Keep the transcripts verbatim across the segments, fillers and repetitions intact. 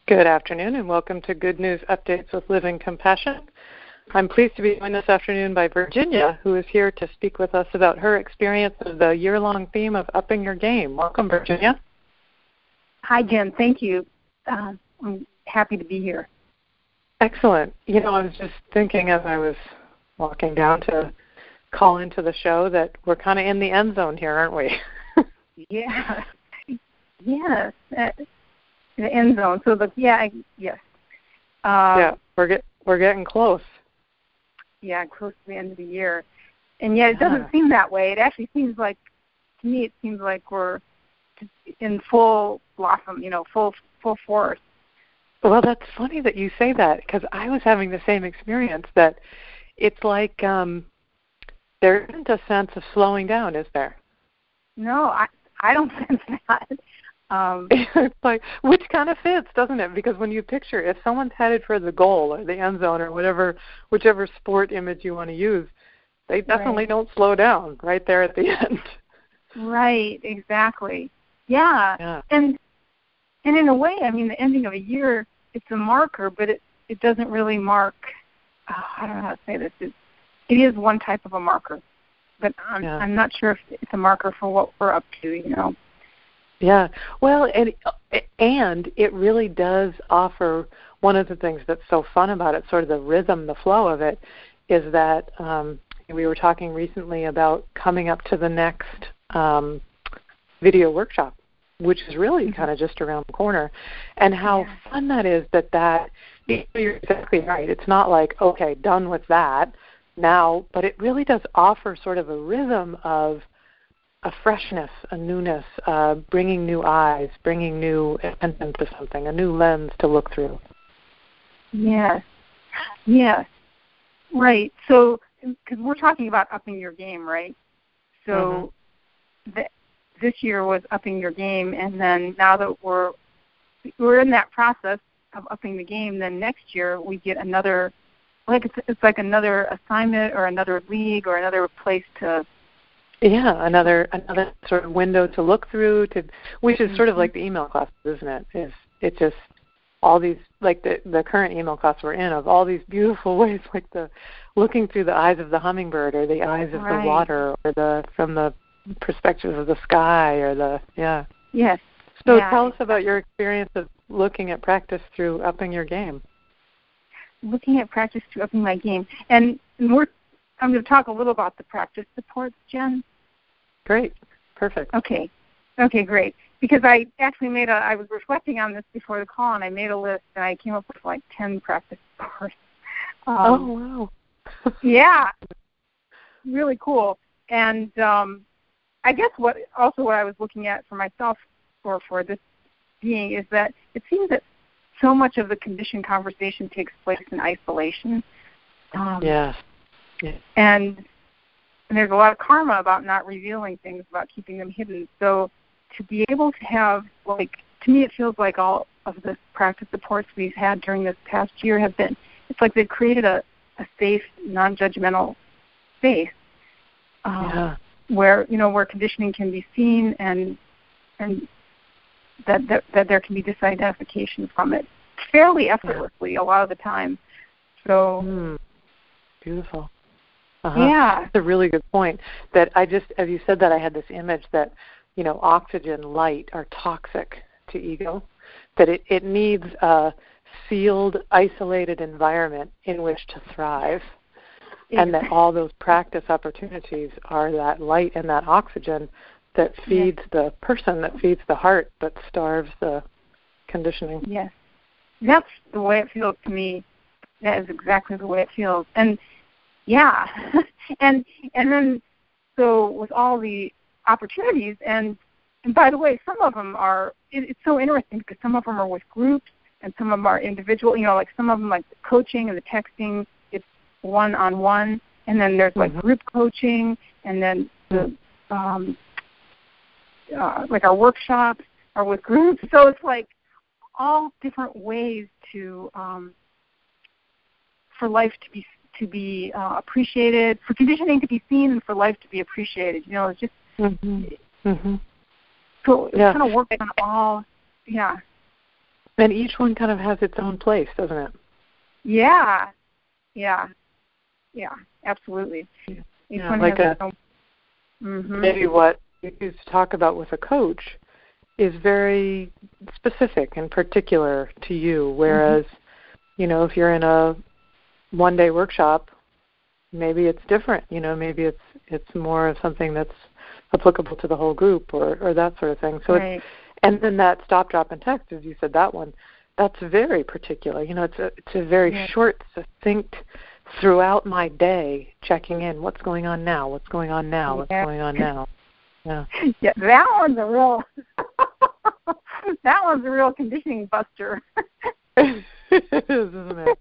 Good afternoon and welcome to Good News Updates with Living Compassion. I'm pleased to be joined this afternoon by Virginia, who is here to speak with us about her experience of the year-long theme of upping your game. Welcome, Virginia. Hi, Jen. Thank you. Uh, I'm happy to be here. Excellent. You know, I was just thinking as I was walking down to call into the show that we're kind of in the end zone here, aren't we? Yeah. Yes. Uh, the end zone. So the yeah, I, yes. Uh, yeah, we're get we're getting close. Yeah, close to the end of the year, and yet it yeah. doesn't seem that way. It actually seems like, to me, it seems like we're in full blossom. You know, full full force. Well, that's funny that you say that because I was having the same experience. That it's like um, there isn't a sense of slowing down, is there? No, I I don't sense that. Um, it's like, which kind of fits, doesn't it? Because when you picture, if someone's headed for the goal or the end zone or whatever, whichever sport image you want to use, they definitely right. don't slow down right there at the end. Right, exactly. Yeah. yeah. And and in a way, I mean, the ending of a year, it's a marker, but it, it doesn't really mark, uh, I don't know how to say this, it, it is one type of a marker, but I'm, yeah. I'm not sure if it's a marker for what we're up to, you know. Yeah, well, and and it really does offer one of the things that's so fun about it, sort of the rhythm, the flow of it, is that um, we were talking recently about coming up to the next um, video workshop, which is really mm-hmm. kind of just around the corner, and how yeah. fun that is that that, you're exactly right, it's not like, okay, done with that now, but it really does offer sort of a rhythm of a freshness, a newness, uh, bringing new eyes, bringing new attention to something, a new lens to look through. Yes, yes, right. So, because we're talking about upping your game, right? So, mm-hmm. th- this year was upping your game, and then now that we're we're in that process of upping the game, then next year we get another, like it's, it's like another assignment or another league or another place to. Yeah, another another sort of window to look through, to which is sort of like the email classes, isn't it? Is it just all these, like the the current email class we're in, of all these beautiful ways, like the looking through the eyes of the hummingbird or the eyes of right. the water or the from the perspective of the sky or the yeah. Yes. So yeah. tell us about your experience of looking at practice through upping your game. Looking at practice through upping my game, and we're. I'm going to talk a little about the practice supports, Jen. Great. Perfect. Okay. Okay, great. Because I actually made a, I was reflecting on this before the call, and I made a list, and I came up with like ten practice supports. Um, oh, wow. yeah. Really cool. And um, I guess what also what I was looking at for myself for, for this being is that it seems that so much of the conditioned conversation takes place in isolation. Um, yes. Yeah. And, and there's a lot of karma about not revealing things, about keeping them hidden. So to be able to have, like, to me it feels like all of the practice supports we've had during this past year have been, it's like they've created a, a safe, non-judgmental space um, yeah. where, you know, where conditioning can be seen and and that, that, that there can be disidentification from it fairly effortlessly yeah. a lot of the time. So mm. Beautiful. Uh-huh. Yeah. That's a really good point. That I just, as you said that, I had this image that, you know, oxygen, light are toxic to ego, that it, it needs a sealed, isolated environment in which to thrive, exactly. and that all those practice opportunities are that light and that oxygen that feeds yes. the person, that feeds the heart, but starves the conditioning. Yes. That's the way it feels to me. That is exactly the way it feels. And yeah, and and then so with all the opportunities, and and by the way, some of them are. It, it's so interesting because some of them are with groups, and some of them are individual. You know, like some of them, like the coaching and the texting, it's one on one, and then there's like mm-hmm. group coaching, and then the um, uh, like our workshops are with groups. So it's like all different ways to um, for life to be. to be uh, appreciated, for conditioning to be seen, and for life to be appreciated. You know, it's just mm-hmm. Mm-hmm. so it yeah. kind of works on all. Yeah. And each one kind of has its own place, doesn't it? Yeah, yeah, yeah, absolutely. Each yeah, one like has a, its own. Mm-hmm. Maybe what you used to talk about with a coach is very specific and particular to you, whereas, mm-hmm. you know, if you're in a one-day workshop, maybe it's different. You know, maybe it's it's more of something that's applicable to the whole group, or, or that sort of thing. So, right. it's, and then that stop, drop, and text, as you said, that one, that's very particular. You know, it's a it's a very yeah. short, succinct, throughout my day, checking in. What's going on now? What's going on now? What's yeah. going on now? Yeah. Yeah, that one's a real. that one's a real conditioning buster. It is, isn't it?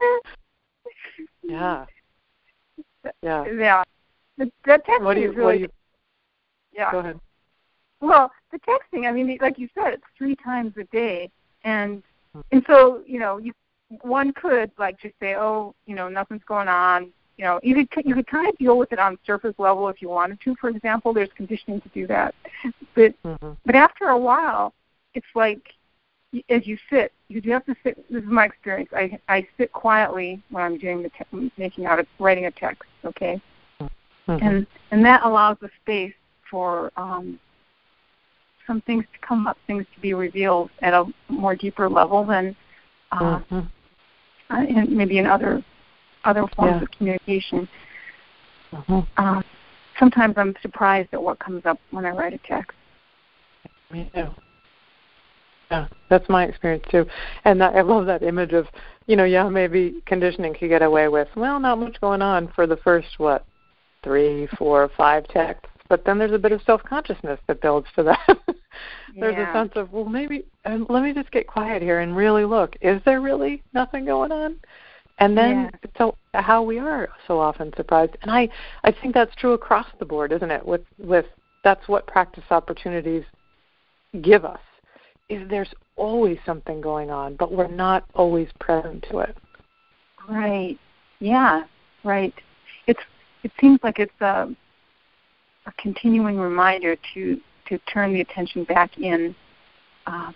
Yeah. Yeah. Yeah. The, the texting what do you, is really. What do you, yeah. Go ahead. Well, the texting, I mean, like you said, it's three times a day, and and so you know, you one could like just say, oh, you know, nothing's going on. You know, you could you could kind of deal with it on surface level if you wanted to. For example, there's conditioning to do that, but mm-hmm. but after a while, it's like as you sit, you do have to sit. This is my experience. I I sit quietly when I'm doing the te- making out a writing a text. Okay, mm-hmm. and and that allows the space for um, some things to come up, things to be revealed at a more deeper level than uh, mm-hmm. uh, in, maybe in other other forms yeah. of communication. Mm-hmm. Uh, sometimes I'm surprised at what comes up when I write a text. Me too. Yeah, that's my experience too. And that, I love that image of, you know, yeah, maybe conditioning could get away with, well, not much going on for the first, what, three, four, five texts. But then there's a bit of self-consciousness that builds for that. There's yeah. a sense of, well, maybe, uh, let me just get quiet here and really look. Is there really nothing going on? And then yeah. so how we are so often surprised. And I, I think that's true across the board, isn't it? With with that's what practice opportunities give us, is there's always something going on, but we're not always present to it. Right. Yeah. Right. It's it seems like it's a, a continuing reminder to, to turn the attention back in. Uh,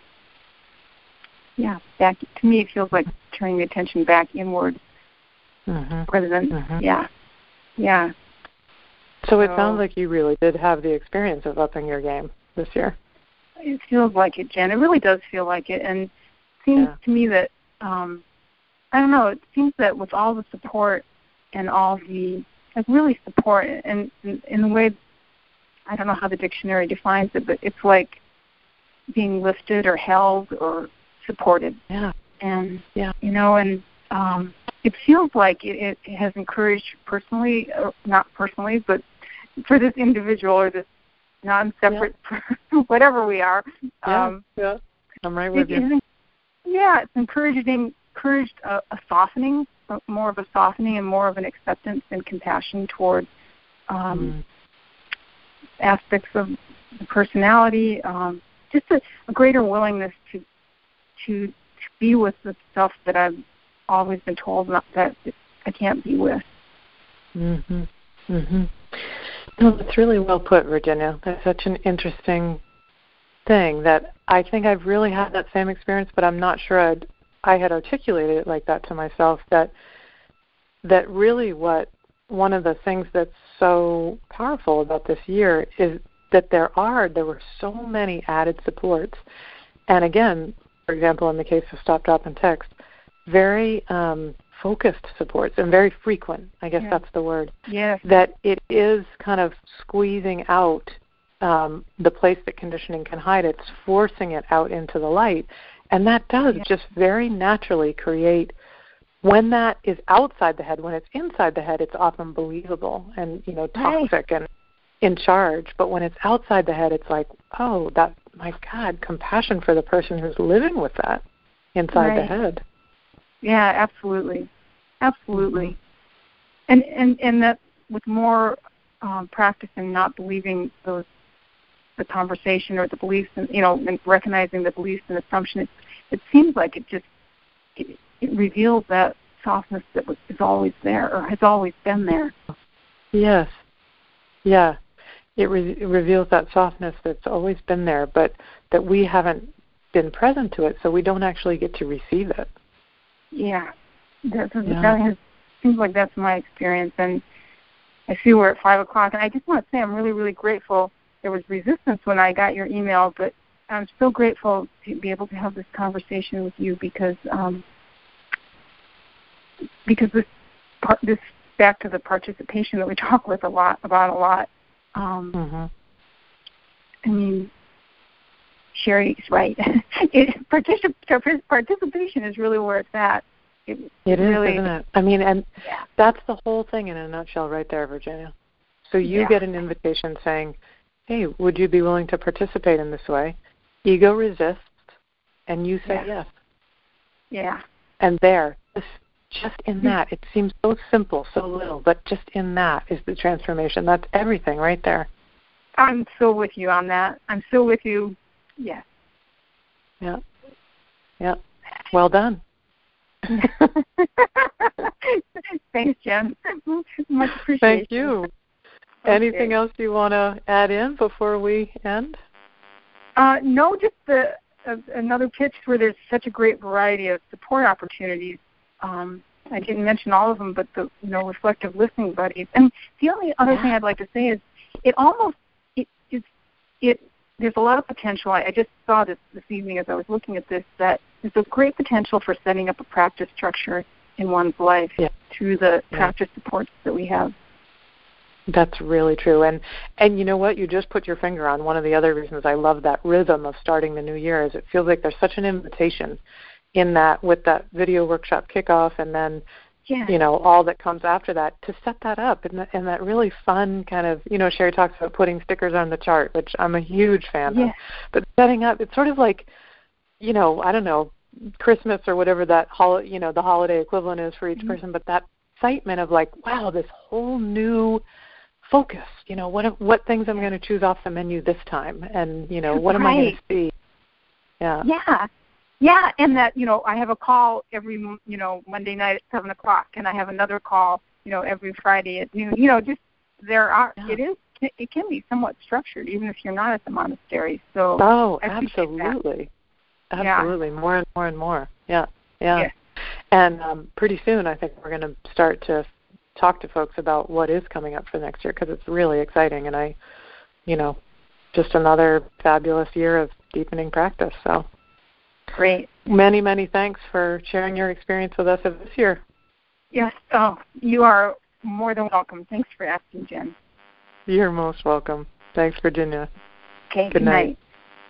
yeah, back to me, it feels like turning the attention back inward mm-hmm. rather than mm-hmm. yeah, yeah. So, so it sounds like you really did have the experience of upping your game this year. It feels like it, Jen. It really does feel like it, and it seems yeah. to me that um, I don't know. It seems that with all the support and all the like really support, and in, in the way I don't know how the dictionary defines it, but it's like being lifted or held or supported. Yeah. And, yeah. you know, and um, it feels like it, it has encouraged personally, or not personally, but for this individual or this non-separate, yeah. whatever we are. Yeah, um, yeah. I'm right with it, you. It, yeah, it's encouraged, encouraged a, a softening, more of a softening and more of an acceptance and compassion toward um, mm. aspects of the personality, um, just a, a greater willingness to To, to be with the stuff that I've always been told not, that I can't be with. Mhm. Mhm. No, that's really well put, Virginia. That's such an interesting thing that I think I've really had that same experience, but I'm not sure I'd, I had articulated it like that to myself. That that really what one of the things that's so powerful about this year is that there are there were so many added supports, and again. For example, in the case of stop, drop, and text, very um, focused supports and very frequent. I guess yeah. that's the word. Yes. That it is kind of squeezing out um, the place that conditioning can hide. It's forcing it out into the light, and that does yeah. just very naturally create. When that is outside the head, when it's inside the head, it's often believable and you know toxic right. and in charge. But when it's outside the head, it's like, oh, that. My God, compassion for the person who's living with that inside right. the head. Yeah, absolutely, absolutely. Mm-hmm. And and and that with more um, practice in not believing those the conversation or the beliefs, and you know, and recognizing the beliefs and assumptions, it, it seems like it just it, it reveals that softness that was, is always there or has always been there. Yes. Yeah. It, re- it reveals that softness that's always been there, but that we haven't been present to it, so we don't actually get to receive it. Yeah, that's, yeah. that has, seems like that's my experience. And I see we're at five o'clock, and I just want to say I'm really, really grateful. There was resistance when I got your email, but I'm so grateful to be able to have this conversation with you because um, because this part, this back to the participation that we talk with a lot about a lot. Um, mm-hmm. I mean, Sherry's right. it, particip- participation is really where it's at. It, it is, really, isn't it? I mean, and yeah. that's the whole thing in a nutshell right there, Virginia. So you yeah. get an invitation saying, hey, would you be willing to participate in this way? Ego resists, and you say yeah. yes. Yeah. And there, just in that, it seems so simple, so little, but just in that is the transformation. That's everything right there. I'm so with you on that. I'm so with you. Yes. Yeah. Yeah. Well done. Thanks, Jen. Much appreciated. Thank you. Okay. Anything else you want to add in before we end? Uh, no, just the, uh, another pitch where there's such a great variety of support opportunities. Um, I didn't mention all of them, but the you know reflective listening buddies. And the only other yeah. thing I'd like to say is it almost it it, it there's a lot of potential. I, I just saw this this evening as I was looking at this that there's a great potential for setting up a practice structure in one's life yeah. through the yeah. practice supports that we have. That's really true. And and you know what? You just put your finger on one of the other reasons I love that rhythm of starting the new year is it feels like there's such an invitation in that with that video workshop kickoff and then, yeah. you know, all that comes after that to set that up in, the, in that really fun kind of, you know, Sherry talks about putting stickers on the chart, which I'm a huge fan yeah. of. But setting up, it's sort of like, you know, I don't know, Christmas or whatever that, hol- you know, the holiday equivalent is for each mm-hmm. person, but that excitement of like, wow, this whole new focus, you know, what what things I'm going to choose off the menu this time, and, you know, what right. am I going to see? Yeah. Yeah. Yeah, and that, you know, I have a call every, you know, Monday night at seven o'clock, and I have another call, you know, every Friday at noon. You know, just there are, yeah. it is, it can be somewhat structured, even if you're not at the monastery. So oh, absolutely. That. Absolutely. Yeah. More and more and more. Yeah. Yeah. yeah. And um, pretty soon I think we're going to start to talk to folks about what is coming up for next year because it's really exciting. And I, you know, just another fabulous year of deepening practice. So great. Many, many thanks for sharing your experience with us this year. Yes. Oh, you are more than welcome. Thanks for asking, Jen. You're most welcome. Thanks, Virginia. Okay. Good, good night. night.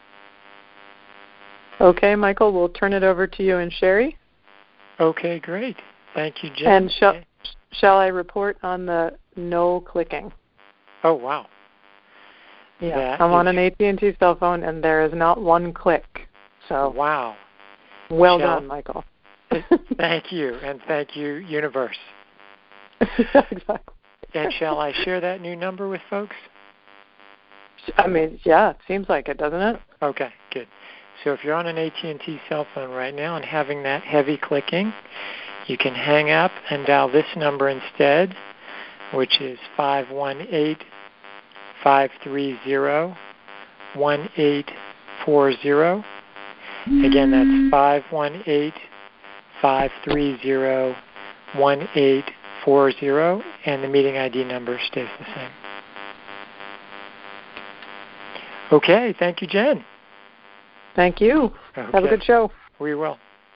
Okay, Michael, we'll turn it over to you and Sherry. Okay, great. Thank you, Jen. And shall, shall I report on the no clicking? Oh, wow. Yeah, that I'm is... on an A T and T cell phone, and there is not one click. So wow. Well shall... done, Michael. Thank you, and thank you, Universe. Exactly. And shall I share that new number with folks? I mean, yeah, it seems like it, doesn't it? Okay, good. So if you're on an A T and T cell phone right now and having that heavy clicking, you can hang up and dial this number instead, which is five one eight, five three zero, one eight four zero. Again, that's five one eight, five three zero, one eight four zero, and the meeting I D number stays the same. Okay, thank you, Jen. Thank you. Okay. Have a good show. We will.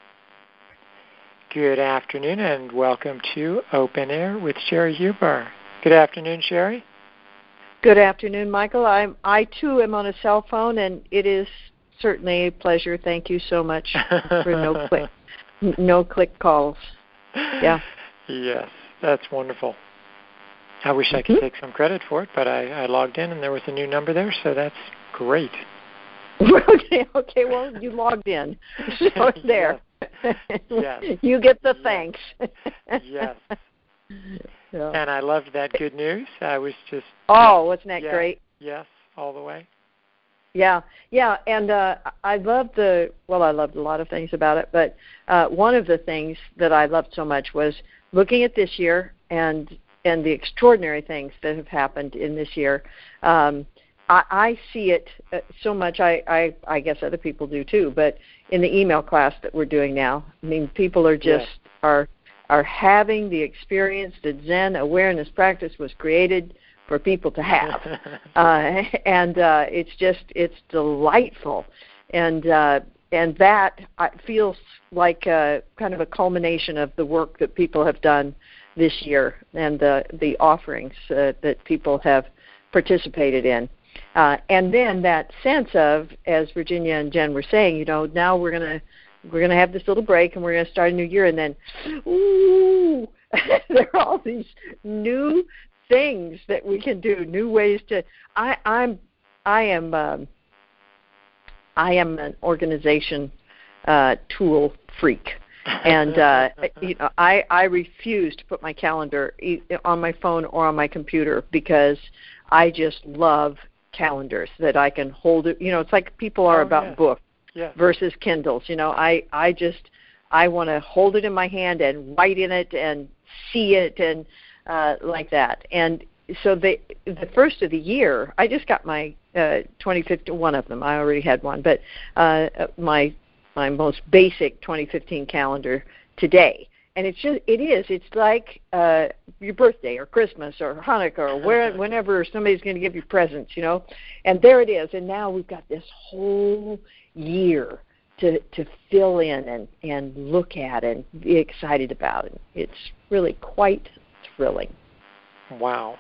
Good afternoon, and welcome to Open Air with Sherry Huber. Good afternoon, Sherry. Good afternoon, Michael. I'm, I, too, am on a cell phone, and it is certainly a pleasure. Thank you so much for no click, no click calls. Yeah. Yes, that's wonderful. I wish I could mm-hmm. take some credit for it, but I, I logged in, and there was a new number there, so that's great. okay, okay, well, you logged in. So there. Yes. Yes. You get the yes. thanks. Yes. Yeah. And I loved that good news. I was just... Oh, wasn't that yeah, great? Yes, all the way. Yeah, yeah, and uh, I loved the, well, I loved a lot of things about it, but uh, one of the things that I loved so much was looking at this year and and the extraordinary things that have happened in this year. Um, I, I see it uh, so much. I, I I guess other people do too. But in the email class that we're doing now, I mean, people are just yes. are are having the experience that Zen awareness practice was created for people to have, uh, and uh, it's just it's delightful, and uh, and that uh, feels like a, kind of a culmination of the work that people have done this year and the the offerings uh, that people have participated in. Uh, and then that sense of, as Virginia and Jen were saying, you know, now we're gonna we're gonna have this little break and we're gonna start a new year, and then, ooh, there are all these new things that we can do, new ways to. I, I'm I am um, I am an organization uh, tool freak. And uh, you know, I, I refuse to put my calendar on my phone or on my computer because I just love calendars that I can hold it. You know, it's like people are oh, about yes. books yes. versus Kindles. You know, I, I just I want to hold it in my hand and write in it and see it and uh, like that. And so the the first of the year, I just got my uh, twenty fifteen, one of them. I already had one, but uh, my my most basic twenty fifteen calendar today. And it's just, it is, it's like uh, your birthday or Christmas or Hanukkah or where, whenever somebody's going to give you presents, you know. And there it is. And now we've got this whole year to to fill in and, and look at and be excited about it. It's really quite thrilling. Wow.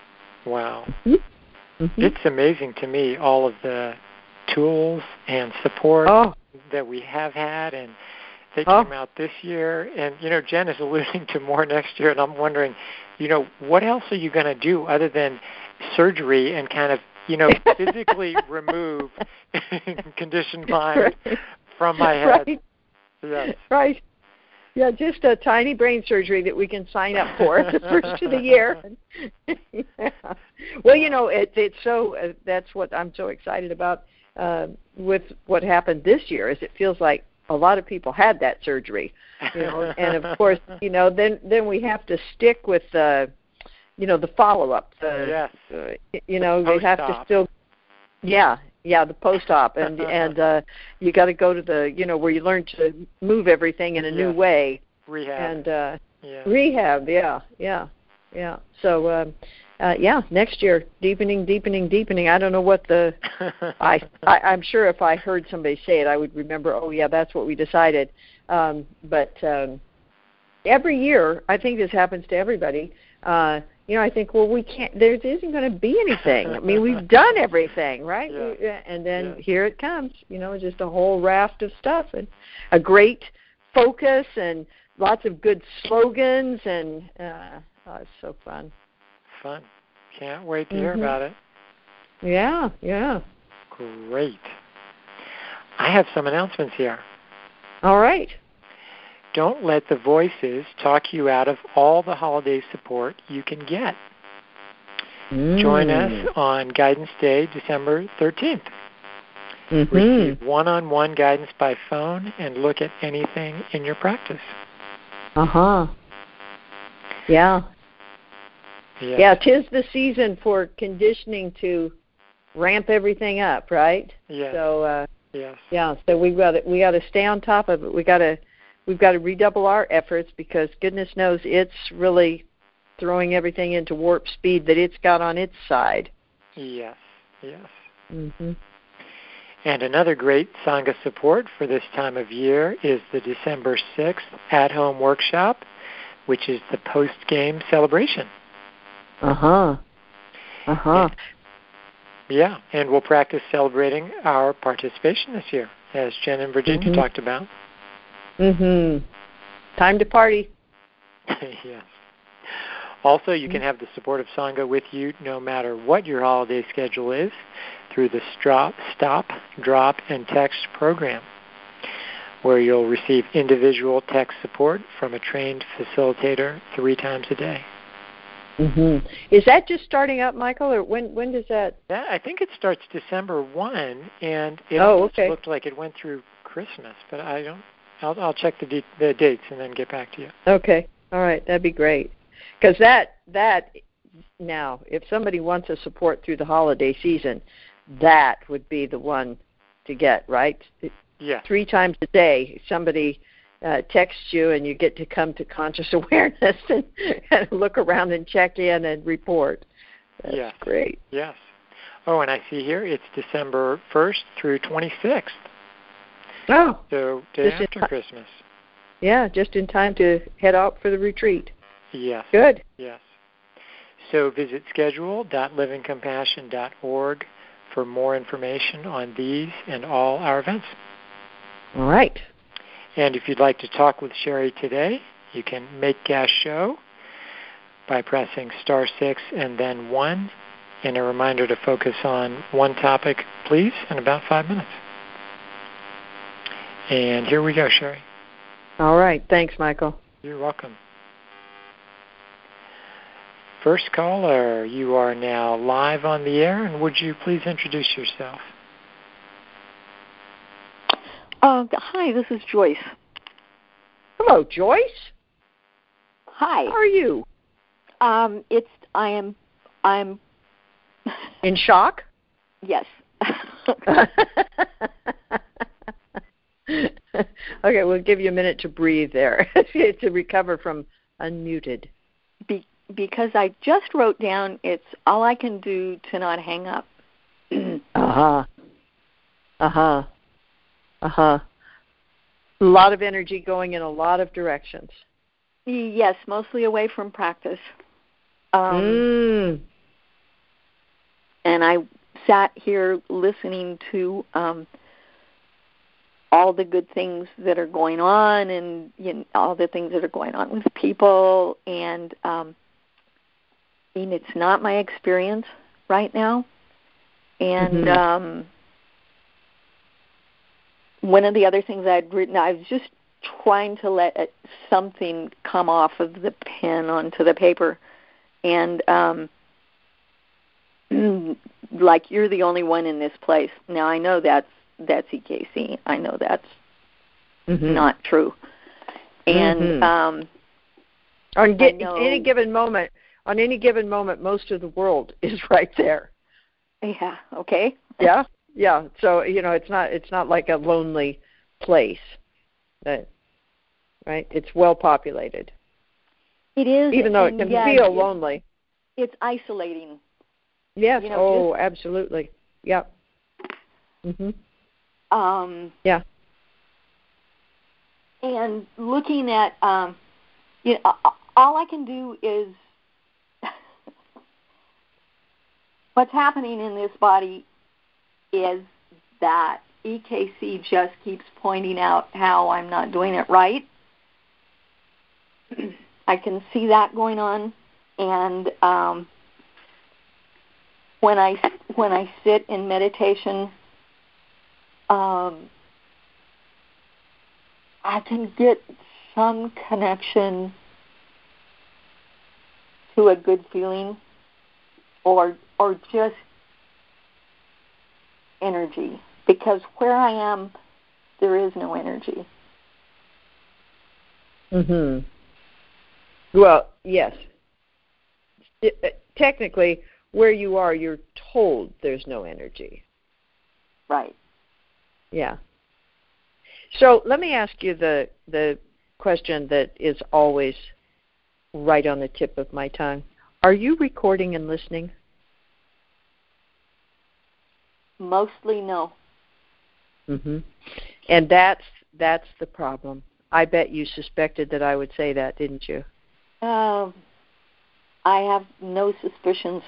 Wow. Mm-hmm. Mm-hmm. It's amazing to me, all of the tools and support oh. that we have had and they oh. came out this year. And, you know, Jen is alluding to more next year, and I'm wondering, you know, what else are you going to do other than surgery and kind of, you know, physically remove conditioned mind right. from my head? Right. Yes. Right. Yeah, just a tiny brain surgery that we can sign up for the first of the year. yeah. Well, you know, it, it's so, uh, that's what I'm so excited about uh, with what happened this year, is it feels like a lot of people had that surgery, you know, and of course, you know, then, then we have to stick with, uh, you know, the follow-up. The, yes. Uh, you know, the they have to still, yeah, yeah, the post-op, and and uh, you got to go to the, you know, where you learn to move everything in a yes. new way. Rehab. And uh, yeah. rehab, yeah, yeah, yeah. So, um, uh, yeah, next year, deepening, deepening, deepening. I don't know what the, I, I, I'm sure if I heard somebody say it, I would remember, oh, yeah, that's what we decided. Um, but um, every year, I think this happens to everybody, uh, you know, I think, well, we can't, there isn't going to be anything. I mean, we've done everything, right? Yeah. And then yeah. here it comes, you know, just a whole raft of stuff and a great focus and lots of good slogans, and uh, oh, it's so fun. Fun. Can't wait to mm-hmm. hear about it. Yeah, yeah. Great. I have some announcements here. All right. Don't let the voices talk you out of all the holiday support you can get. Mm. Join us on Guidance Day, December thirteenth. Mm-hmm. Receive one-on-one guidance by phone and look at anything in your practice. Uh-huh. Yeah. Yes. Yeah, 'tis the season for conditioning to ramp everything up, right? Yes. So, uh, yes. yeah, so we've got to, we got to stay on top of it. We got to we've got to redouble our efforts, because goodness knows it's really throwing everything into warp speed that it's got on its side. Yes. Yes. Mm-hmm. And another great Sangha support for this time of year is the December sixth at-home workshop, which is the post-game celebration. Uh-huh. Uh-huh. And, yeah, and we'll practice celebrating our participation this year, as Jen and Virginia mm-hmm. talked about. Mm-hmm. Time to party. Yes. Also, you can have the support of Sangha with you no matter what your holiday schedule is through the Stop, Stop, Drop, and Text program, where you'll receive individual text support from a trained facilitator three times a day. Mm-hmm. Is that just starting up, Michael, or when when does that? Yeah, I think it starts December first, and it oh, almost okay. looked like it went through Christmas, but I don't. I'll, I'll check the, de- the dates and then get back to you. Okay, all right, that'd be great, because that that now, if somebody wants a support through the holiday season, that would be the one to get, right? Yeah. Three times a day, somebody uh, texts you, and you get to come to conscious awareness and, and look around and check in and report. That's yes. great. Yes. Oh, and I see here it's December first through twenty-sixth. Oh. So day Just after in, Christmas. Yeah, just in time to head out for the retreat. Yes. Good. Yes. So visit schedule dot living compassion dot org for more information on these and all our events. All right. And if you'd like to talk with Sherry today, you can make gas show by pressing star six and then one, and a reminder to focus on one topic, please, in about five minutes. And here we go, Sherry. All right. Thanks, Michael. You're welcome. First caller, you are now live on the air, and would you please introduce yourself? Uh, hi, this is Joyce. Hello, Joyce. Hi. How are you? Um, it's I am I'm in shock. Yes. Okay, we'll give you a minute to breathe there to recover from unmuted. Be, because I just wrote down it's all I can do to not hang up. uh-huh. Uh-huh. Uh-huh. A lot of energy going in a lot of directions. Yes, mostly away from practice. Um, mm. And I sat here listening to um, all the good things that are going on, and you know, all the things that are going on with people. And um, I mean, it's not my experience right now. And mm-hmm. um, one of the other things I'd written, I was just trying to let it, something come off of the pen onto the paper. And um, like, you're the only one in this place. Now, I know that's that's E K C. I know that's mm-hmm. not true. And mm-hmm. um, on get, any given moment, on any given moment, most of the world is right there. Yeah. Okay. Yeah. Yeah. So you know, it's not it's not like a lonely place, that, right? It's well populated. It is, even though it can yeah, feel it's, lonely. It's isolating. Yes. You know, oh, just, absolutely. Yep. Mhm. Um. Yeah. And looking at, um, you know, all I can do is what's happening in this body is that E K C just keeps pointing out how I'm not doing it right. I can see that going on, and um, when I when I sit in meditation, um, I can get some connection to a good feeling, or or just energy. Because where I am, there is no energy. Mhm. Well, yes. It, uh, technically, where you are, you're told there's no energy. Right. Yeah. So let me ask you the the question that is always right on the tip of my tongue. Are you recording and listening? Mostly no. Mhm. And that's that's the problem. I bet you suspected that I would say that, didn't you? Um, I have no suspicions.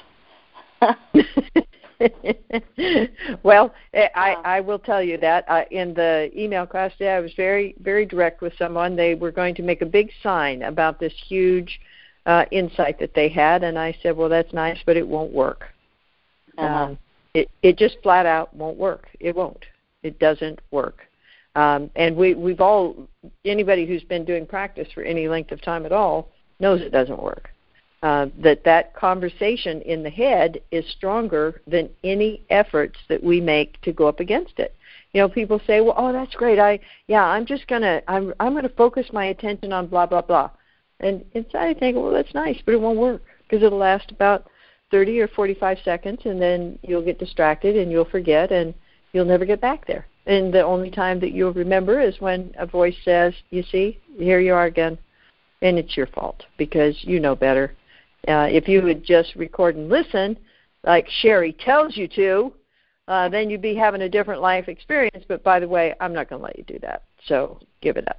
Well, I, I will tell you that uh, in the email class today, I was very, very direct with someone. They were going to make a big sign about this huge uh, insight that they had, and I said, well, that's nice, but it won't work. Uh-huh. Um, it, it just flat out won't work. It won't. It doesn't work. Um, and we, we've all, anybody who's been doing practice for any length of time at all knows it doesn't work. Uh, that that conversation in the head is stronger than any efforts that we make to go up against it. You know, people say, well, oh, that's great. I, yeah, I'm just going to, I'm I'm going to focus my attention on blah, blah, blah. And inside I think, well, that's nice, but it won't work. because it'll last about thirty or forty-five seconds, and then you'll get distracted and you'll forget and you'll never get back there. And the only time that you'll remember is when a voice says, you see, here you are again, and it's your fault because you know better. Uh, if you would just record and listen, like Sherry tells you to, uh, then you'd be having a different life experience. But by the way, I'm not going to let you do that, so give it up.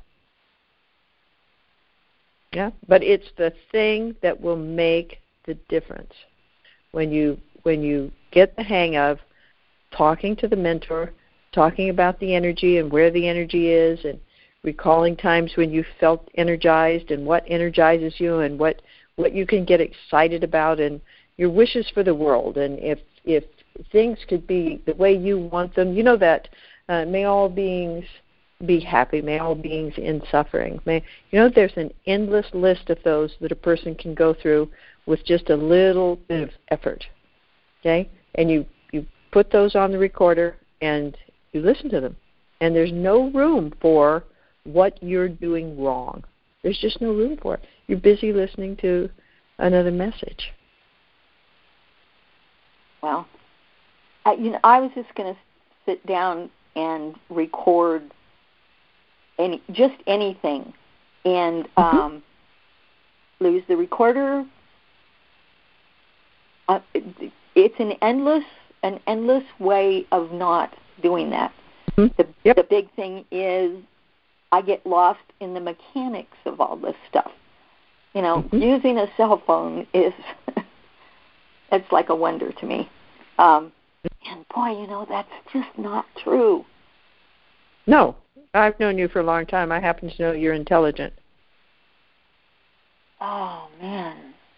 Yeah, but it's the thing that will make the difference. When you when you get the hang of talking to the mentor, talking about the energy and where the energy is, and recalling times when you felt energized and what energizes you and what, what you can get excited about and your wishes for the world. And if if things could be the way you want them, you know that uh, may all beings be happy, may all beings end suffering. May, you know, there's an endless list of those that a person can go through with just a little bit of effort, okay? And you, you put those on the recorder and you listen to them. And there's no room for what you're doing wrong. There's just no room for it. You're busy listening to another message. Well, I, you know, I was just going to sit down and record any, just anything, and um, mm-hmm. lose the recorder. Uh, it, it's an endless, an endless way of not doing that. Mm-hmm. The, yep. the big thing is I get lost in the mechanics of all this stuff. You know, mm-hmm. using a cell phone is, it's like a wonder to me. Um, and boy, you know, that's just not true. No, I've known you for a long time. I happen to know you're intelligent. Oh, man.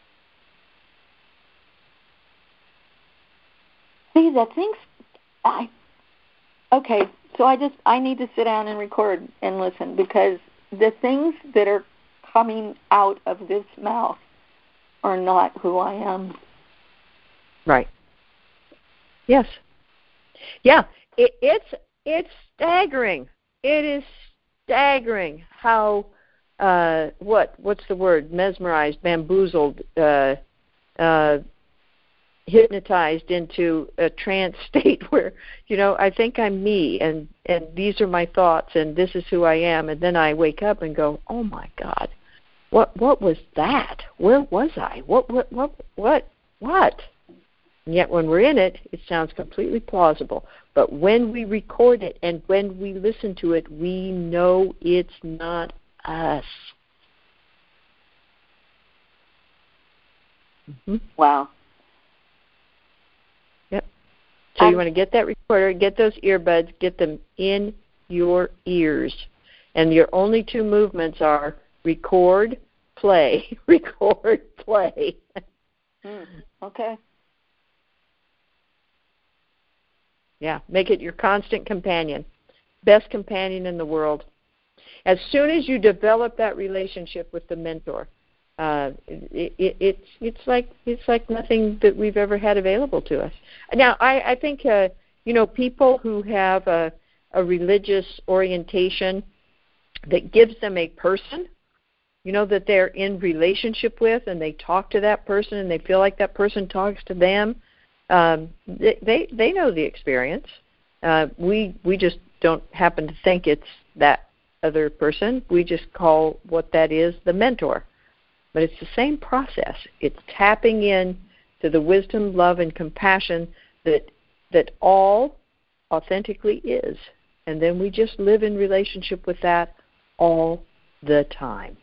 See, that thing's, I, okay, so I just, I need to sit down and record and listen, because the things that are coming out of this mouth are not who I am. Right. Yes. Yeah, it, it's it's staggering. It is staggering how uh, what what's the word? Mesmerized, bamboozled, uh, uh, hypnotized into a trance state where, you know, I think I'm me, and and these are my thoughts, and this is who I am, and then I wake up and go, oh my God, what what was that? Where was I? What what what what what? And yet when we're in it, it sounds completely plausible. But when we record it and when we listen to it, we know it's not us. Mm-hmm. Wow. Yep. So um, you want to get that recorder, get those earbuds, get them in your ears. And your only two movements are record, play, record, play. Mm, okay. Yeah, make it your constant companion, best companion in the world. As soon as you develop that relationship with the mentor, uh, it, it, it's it's like it's like nothing that we've ever had available to us. Now, I, I think uh, you know, people who have a, a religious orientation that gives them a person, you know, that they're in relationship with, and they talk to that person, and they feel like that person talks to them. Um, they they know the experience. Uh, we we just don't happen to think it's that other person. We just call what that is the mentor. But it's the same process. It's tapping in to the wisdom, love, and compassion that that all authentically is, and then we just live in relationship with that all the time.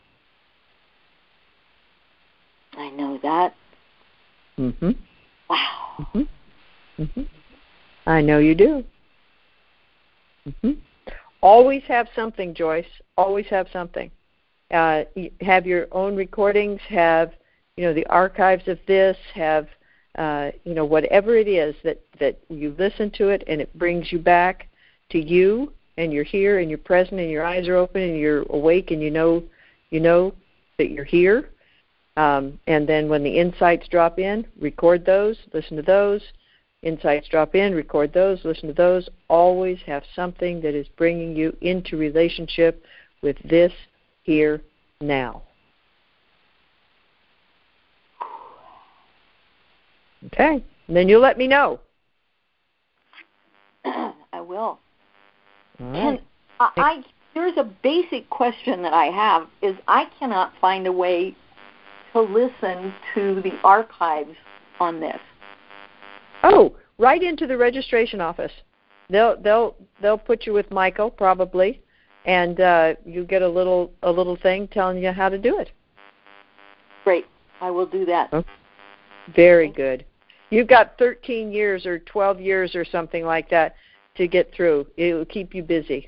I know that. Mm-hmm. Wow. Mm-hmm. Mm-hmm. I know you do. Mm-hmm. Always have something, Joyce. Always have something. Uh, have your own recordings. Have, you know, the archives of this. Have, uh, you know, whatever it is that, that you listen to it and it brings you back to you, and you're here and you're present and your eyes are open and you're awake and you know, you know that you're here. Um, and then when the insights drop in, record those, listen to those. Insights drop in, record those, listen to those. Always have something that is bringing you into relationship with this here now. Okay. And then you let me know. I will. All right. And I, I there's a basic question that I have is I cannot find a way to listen to the archives on this. Oh, right into the registration office. They'll they'll they'll put you with Michael probably, and uh, you get a little a little thing telling you how to do it. Great, I will do that. Oh, very good. You've got thirteen years or twelve years or something like that to get through. It'll keep you busy.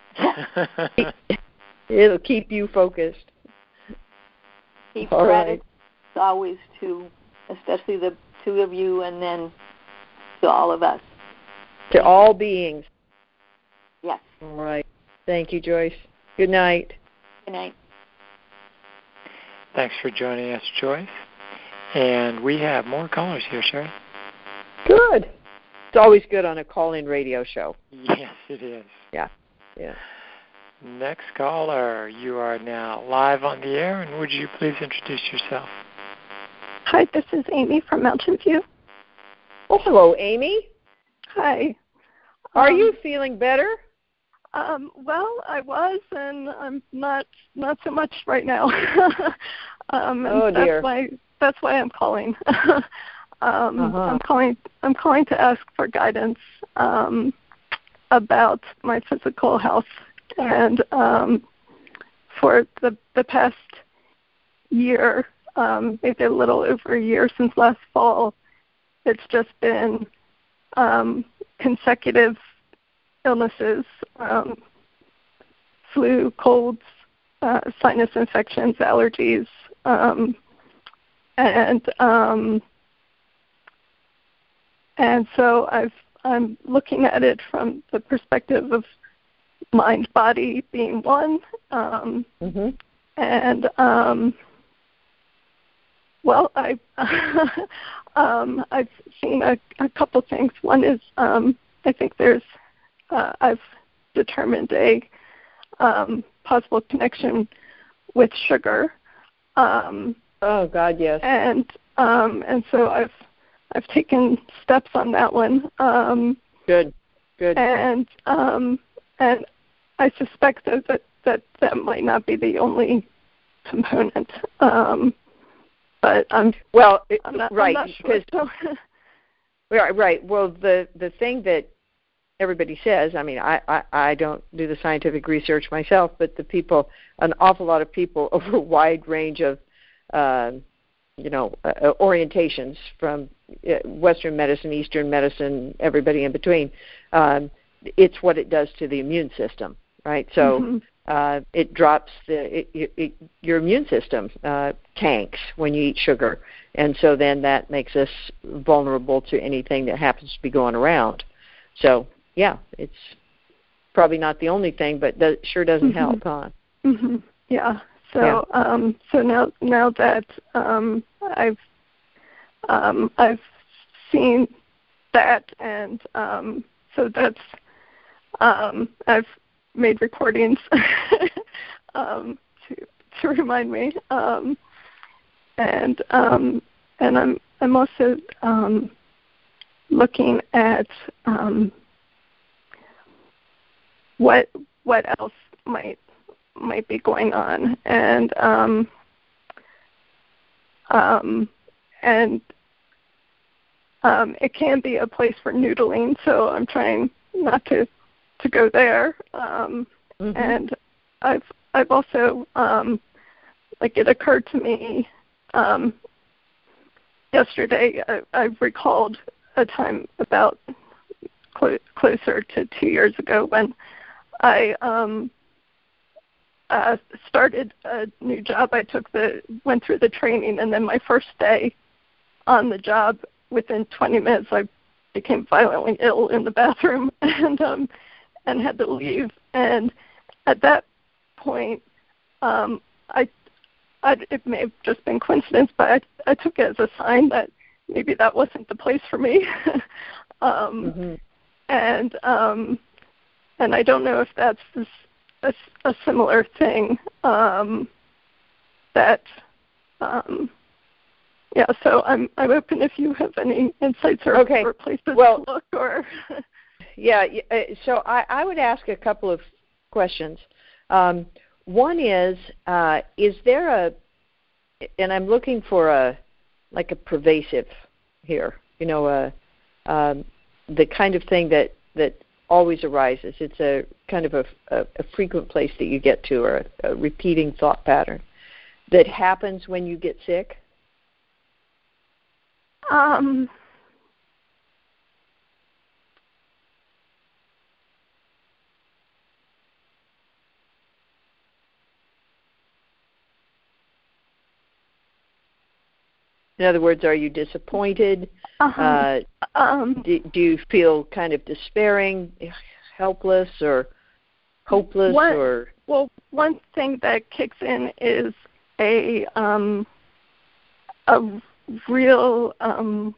It'll keep you focused. Keep All credit right. always to, especially the two of you, and then to all of us. To Thank all you. Beings. Yes. All right. Thank you, Joyce. Good night. Good night. Thanks for joining us, Joyce. And we have more callers here, Sherry. Good. It's always good on a call-in radio show. Yes, it is. Yeah, yeah. Next caller, you are now live on the air, and would you please introduce yourself? Hi, this is Amy from Mountain View. Oh, hello, Amy. Hi. Are um, you feeling better? Um, well, I was, and I'm not not so much right now. um, and oh dear. That's why that's why I'm calling. um, uh-huh. I'm calling. I'm calling to ask for guidance um, about my physical health, and um, for the the past year, um, maybe a little over a year since last fall, it's just been um, consecutive illnesses, um, flu, colds, uh, sinus infections, allergies, um, and um, and so I've I'm looking at it from the perspective of mind, body being one, um, mm-hmm. and um, well, I um, I've seen a, a couple things. One is um, I think there's Uh, I've determined a um, possible connection with sugar. Um, oh God, yes. And um, and so I've I've taken steps on that one. Um, good, good. And um, and I suspect that that, that that might not be the only component. Um, but I'm well, it, I'm not, right I'm not sure. because right, right. Well, the the thing that everybody says, I mean, I, I, I don't do the scientific research myself, but the people, an awful lot of people over a wide range of, uh, you know, uh, orientations from Western medicine, Eastern medicine, everybody in between, um, it's what it does to the immune system, right? So mm-hmm. uh, it drops the, it, it, it, your immune system uh, tanks when you eat sugar. And so then that makes us vulnerable to anything that happens to be going around. So, yeah, it's probably not the only thing, but that sure doesn't mm-hmm. help, huh? Mm-hmm. Yeah. So, yeah. um, so now, now that um, I've um, I've seen that, and um, so that's um, I've made recordings um, to to remind me, um, and um, and I'm I'm also um, looking at. Um, What what else might might be going on, and um, um, and um, it can be a place for noodling. So I'm trying not to, to go there. Um, mm-hmm. And I've I've also um, like it occurred to me um, yesterday. I, I've recalled a time about cl- closer to two years ago when I um, uh, started a new job. I took the went through the training, and then my first day on the job, within twenty minutes, I became violently ill in the bathroom and um, and had to leave. And at that point, um, I, I it may have just been coincidence, but I, I took it as a sign that maybe that wasn't the place for me. um, mm-hmm. And um, And I don't know if that's this, a, a similar thing um, that um, yeah, so I'm I'm open if you have any insights or, okay. or places well, to look. Or yeah, so I, I would ask a couple of questions. Um, one is, uh, is there a, and I'm looking for a, like a pervasive here, you know, a, um, the kind of thing that, that always arises. It's a kind of a, a, a frequent place that you get to, or a, a repeating thought pattern that happens when you get sick? Um, In other words, are you disappointed? uh-huh. Uh, um, do, do you feel kind of despairing, helpless, or hopeless? One, or well, one thing that kicks in is a um, a real um,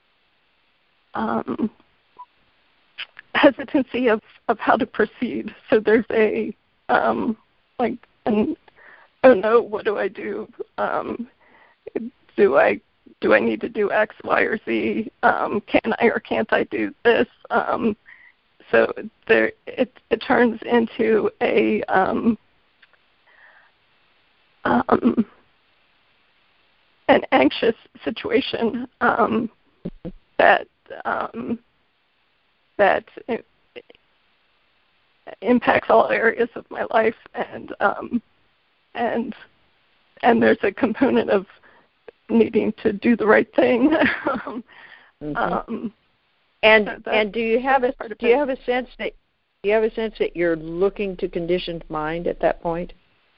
um, hesitancy of, of how to proceed. So there's a um, like an oh no, what do I do? Um, do I do I need to do X, Y, or Z? Um, can I or can't I do this? Um, so there, it it turns into a um, um, an anxious situation um, that um, that it, it impacts all areas of my life, and um, and and there's a component of needing to do the right thing. mm-hmm. um, and so and do you have a do you it. have a sense that do you have a sense that you're looking to conditioned mind at that point?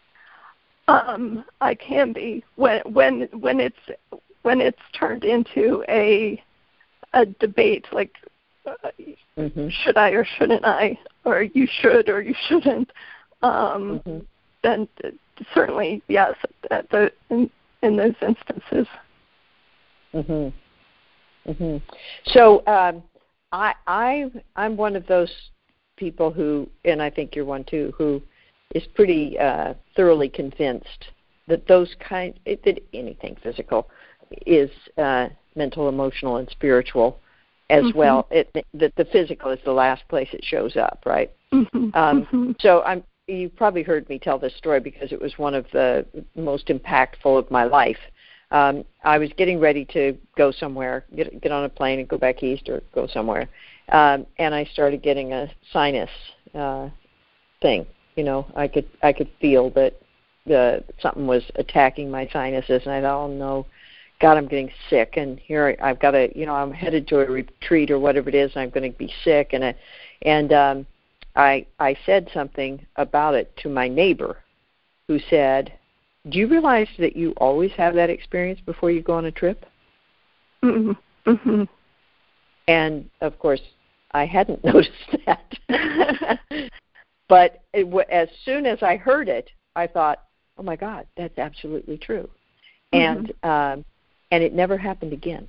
Um, I can be when when when it's when it's turned into a a debate, like uh, mm-hmm. should I or shouldn't I, or you should or you shouldn't. Um, mm-hmm. Then uh, certainly yes, at the in, in those instances. Mhm. Mhm. So um, I I I'm one of those people who, and I think you're one too, who is pretty uh, thoroughly convinced that those kind that anything physical is uh, mental, emotional, and spiritual as mm-hmm. well. It, that the physical is the last place it shows up, right? Mm-hmm. Um, mm-hmm. So I'm. You've probably heard me tell this story because it was one of the most impactful of my life. Um, I was getting ready to go somewhere, get get on a plane and go back east or go somewhere, um, and I started getting a sinus uh, thing. You know, I could I could feel that uh, something was attacking my sinuses, and I thought, oh no, God, I'm getting sick, and here I've got to, you know, I'm headed to a retreat or whatever it is, and I'm going to be sick, and I, and um, I I said something about it to my neighbor, who said, do you realize that you always have that experience before you go on a trip? Mm-hmm. Mm-hmm. And, of course, I hadn't noticed that. But it, as soon as I heard it, I thought, oh, my God, that's absolutely true. Mm-hmm. And um, and it never happened again.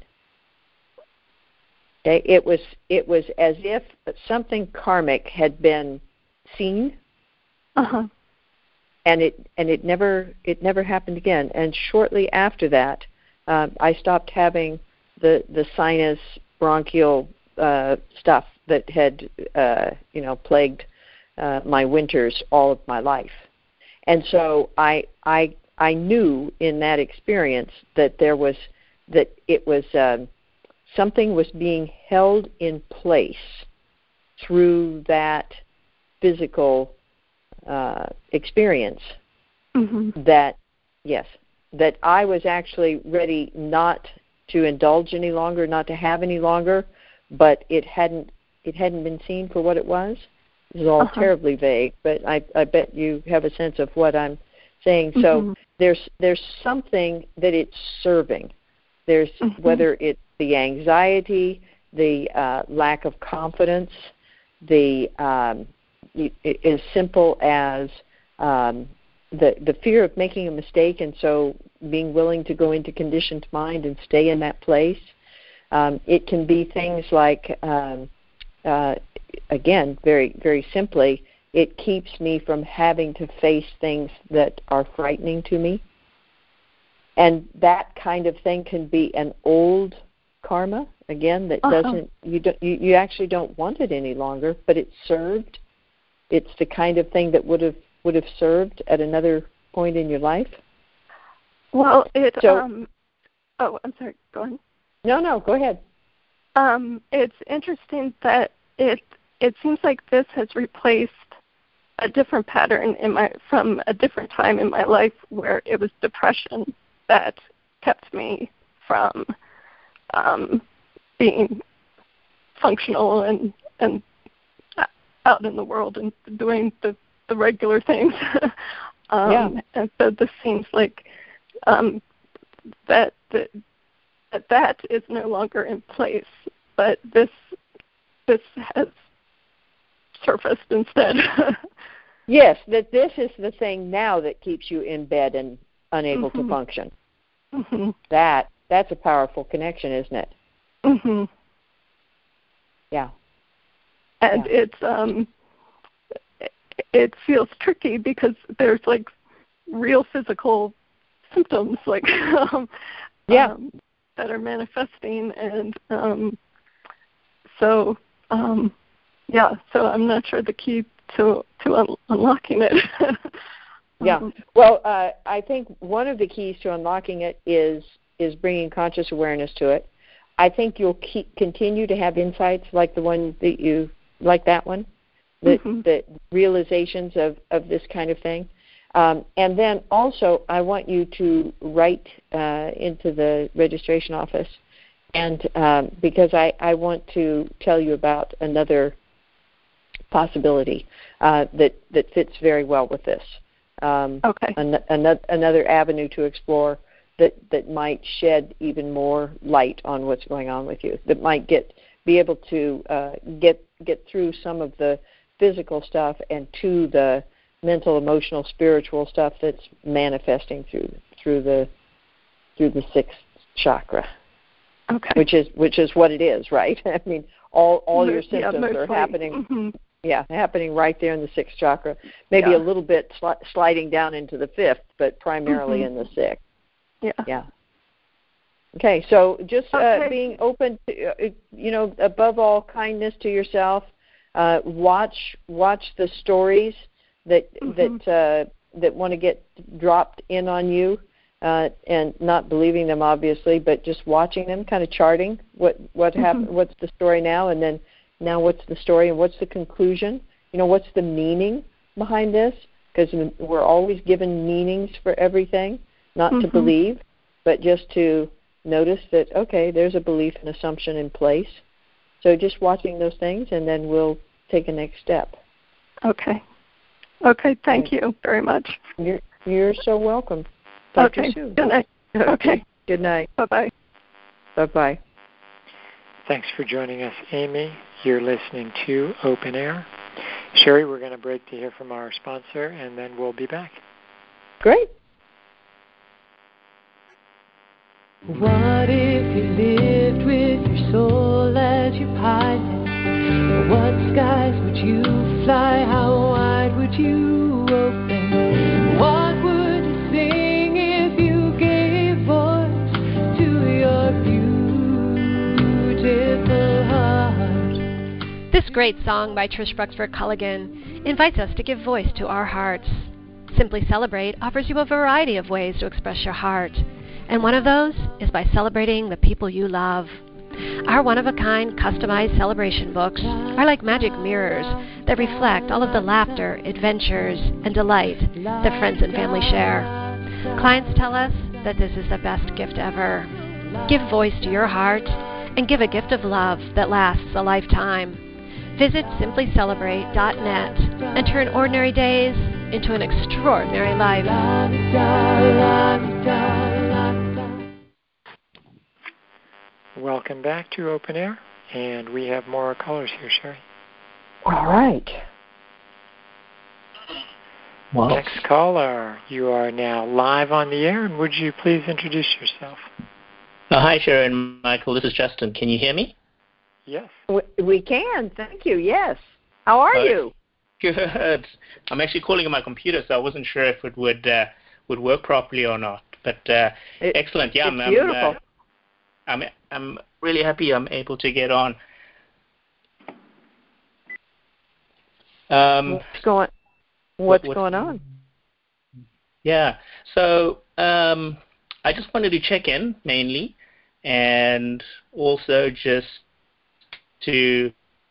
Okay? It was it was as if something karmic had been seen. Uh-huh. And it and it never it never happened again. And shortly after that, um, I stopped having the the sinus bronchial uh, stuff that had uh, you know plagued uh, my winters all of my life. And so I I I knew in that experience that there was that it was um, something was being held in place through that physical Uh, experience mm-hmm. that yes that I was actually ready not to indulge any longer, not to have any longer, but it hadn't it hadn't been seen for what it was. This is all uh-huh. terribly vague, but I, I bet you have a sense of what I'm saying. So mm-hmm. there's there's something that it's serving. There's mm-hmm. whether it's the anxiety, the uh, lack of confidence, the um, as simple as um, the the fear of making a mistake, and so being willing to go into conditioned mind and stay in that place. Um, it can be things like, um, uh, again, very very simply, it keeps me from having to face things that are frightening to me. and that kind of thing can be an old karma, again, that uh-huh. doesn't, you, don't, you, you actually don't want it any longer, but it served. It's the kind of thing that would have would have served at another point in your life. Well, it, so, um, oh, I'm sorry, go on. No, no, go ahead. Um, it's interesting that it it seems like this has replaced a different pattern in my from a different time in my life where it was depression that kept me from um, being functional and and out in the world and doing the, the regular things. um, yeah. And so this seems like um, that that that that is no longer in place, but this this has surfaced instead. Yes, that this is the thing now that keeps you in bed and unable mm-hmm. to function. Mm-hmm. That that's a powerful connection, isn't it? Mm-hmm. Yeah. And yeah. it's um, it, it feels tricky because there's like real physical symptoms, like um, yeah. um, that are manifesting, and um, so um, yeah. So I'm not sure the key to to un- unlocking it. yeah. Um, well, uh, I think one of the keys to unlocking it is is bringing conscious awareness to it. I think you'll keep continue to have insights like the one that you like that one, that mm-hmm. the realizations of, of this kind of thing. Um, and then also, I want you to write uh, into the registration office, and um, because I, I want to tell you about another possibility uh, that that fits very well with this. Um, okay. An, another another avenue to explore that, that might shed even more light on what's going on with you. That might get be able to uh, get get through some of the physical stuff and to the mental, emotional, spiritual stuff that's manifesting through through the through the sixth chakra. Okay. Which is which is what it is, right? I mean, all all your symptoms yeah, are happening. Mm-hmm. Yeah, happening right there in the sixth chakra. Maybe yeah. a little bit sli- sliding down into the fifth, but primarily mm-hmm. in the sixth. Yeah. Yeah. Okay, so just okay. uh, being open to, uh, you know, above all, kindness to yourself. Uh, watch watch the stories that mm-hmm. that uh, that want to get dropped in on you, uh, and not believing them, obviously, but just watching them, kind of charting what what mm-hmm. happened, what's the story now, and then now what's the story and what's the conclusion. You know, what's the meaning behind this? Because we're always given meanings for everything, not mm-hmm. to believe, but just to notice that, okay, there's a belief and assumption in place. So just watching those things, and then we'll take a next step. Okay. Okay, thank okay. you very much. You're, you're so welcome. Talk okay. to you soon. Good night. Okay. okay. Good night. Bye-bye. Bye-bye. Thanks for joining us, Amy. You're listening to Open Air. Sherry, we're going to break to hear from our sponsor, and then we'll be back. Great. What if you lived with your soul as your pilot? What skies would you fly? How wide would you open? What would you sing if you gave voice to your beautiful heart? This great song by Trish Bruxford Culligan invites us to give voice to our hearts. Simply Celebrate offers you a variety of ways to express your heart. And one of those is by celebrating the people you love. Our one-of-a-kind customized celebration books are like magic mirrors that reflect all of the laughter, adventures, and delight that friends and family share. Clients tell us that this is the best gift ever. Give voice to your heart and give a gift of love that lasts a lifetime. Visit simply celebrate dot net and turn ordinary days into an extraordinary life. Welcome back to Open Air, and we have more callers here, Sherry. All right. Well, next caller, you are now live on the air, and would you please introduce yourself? Uh, hi, Sherry and Michael. This is Justin. Can you hear me? Yes. We, we can. Thank you. Yes. How are uh, you? Good. I'm actually calling on my computer, so I wasn't sure if it would uh, would work properly or not. But uh, it, excellent. Yeah, it's I'm, beautiful. Uh, I'm I'm really happy I'm able to get on. Um, what's going What's what, going on? Yeah. So um, I just wanted to check in mainly, and also just to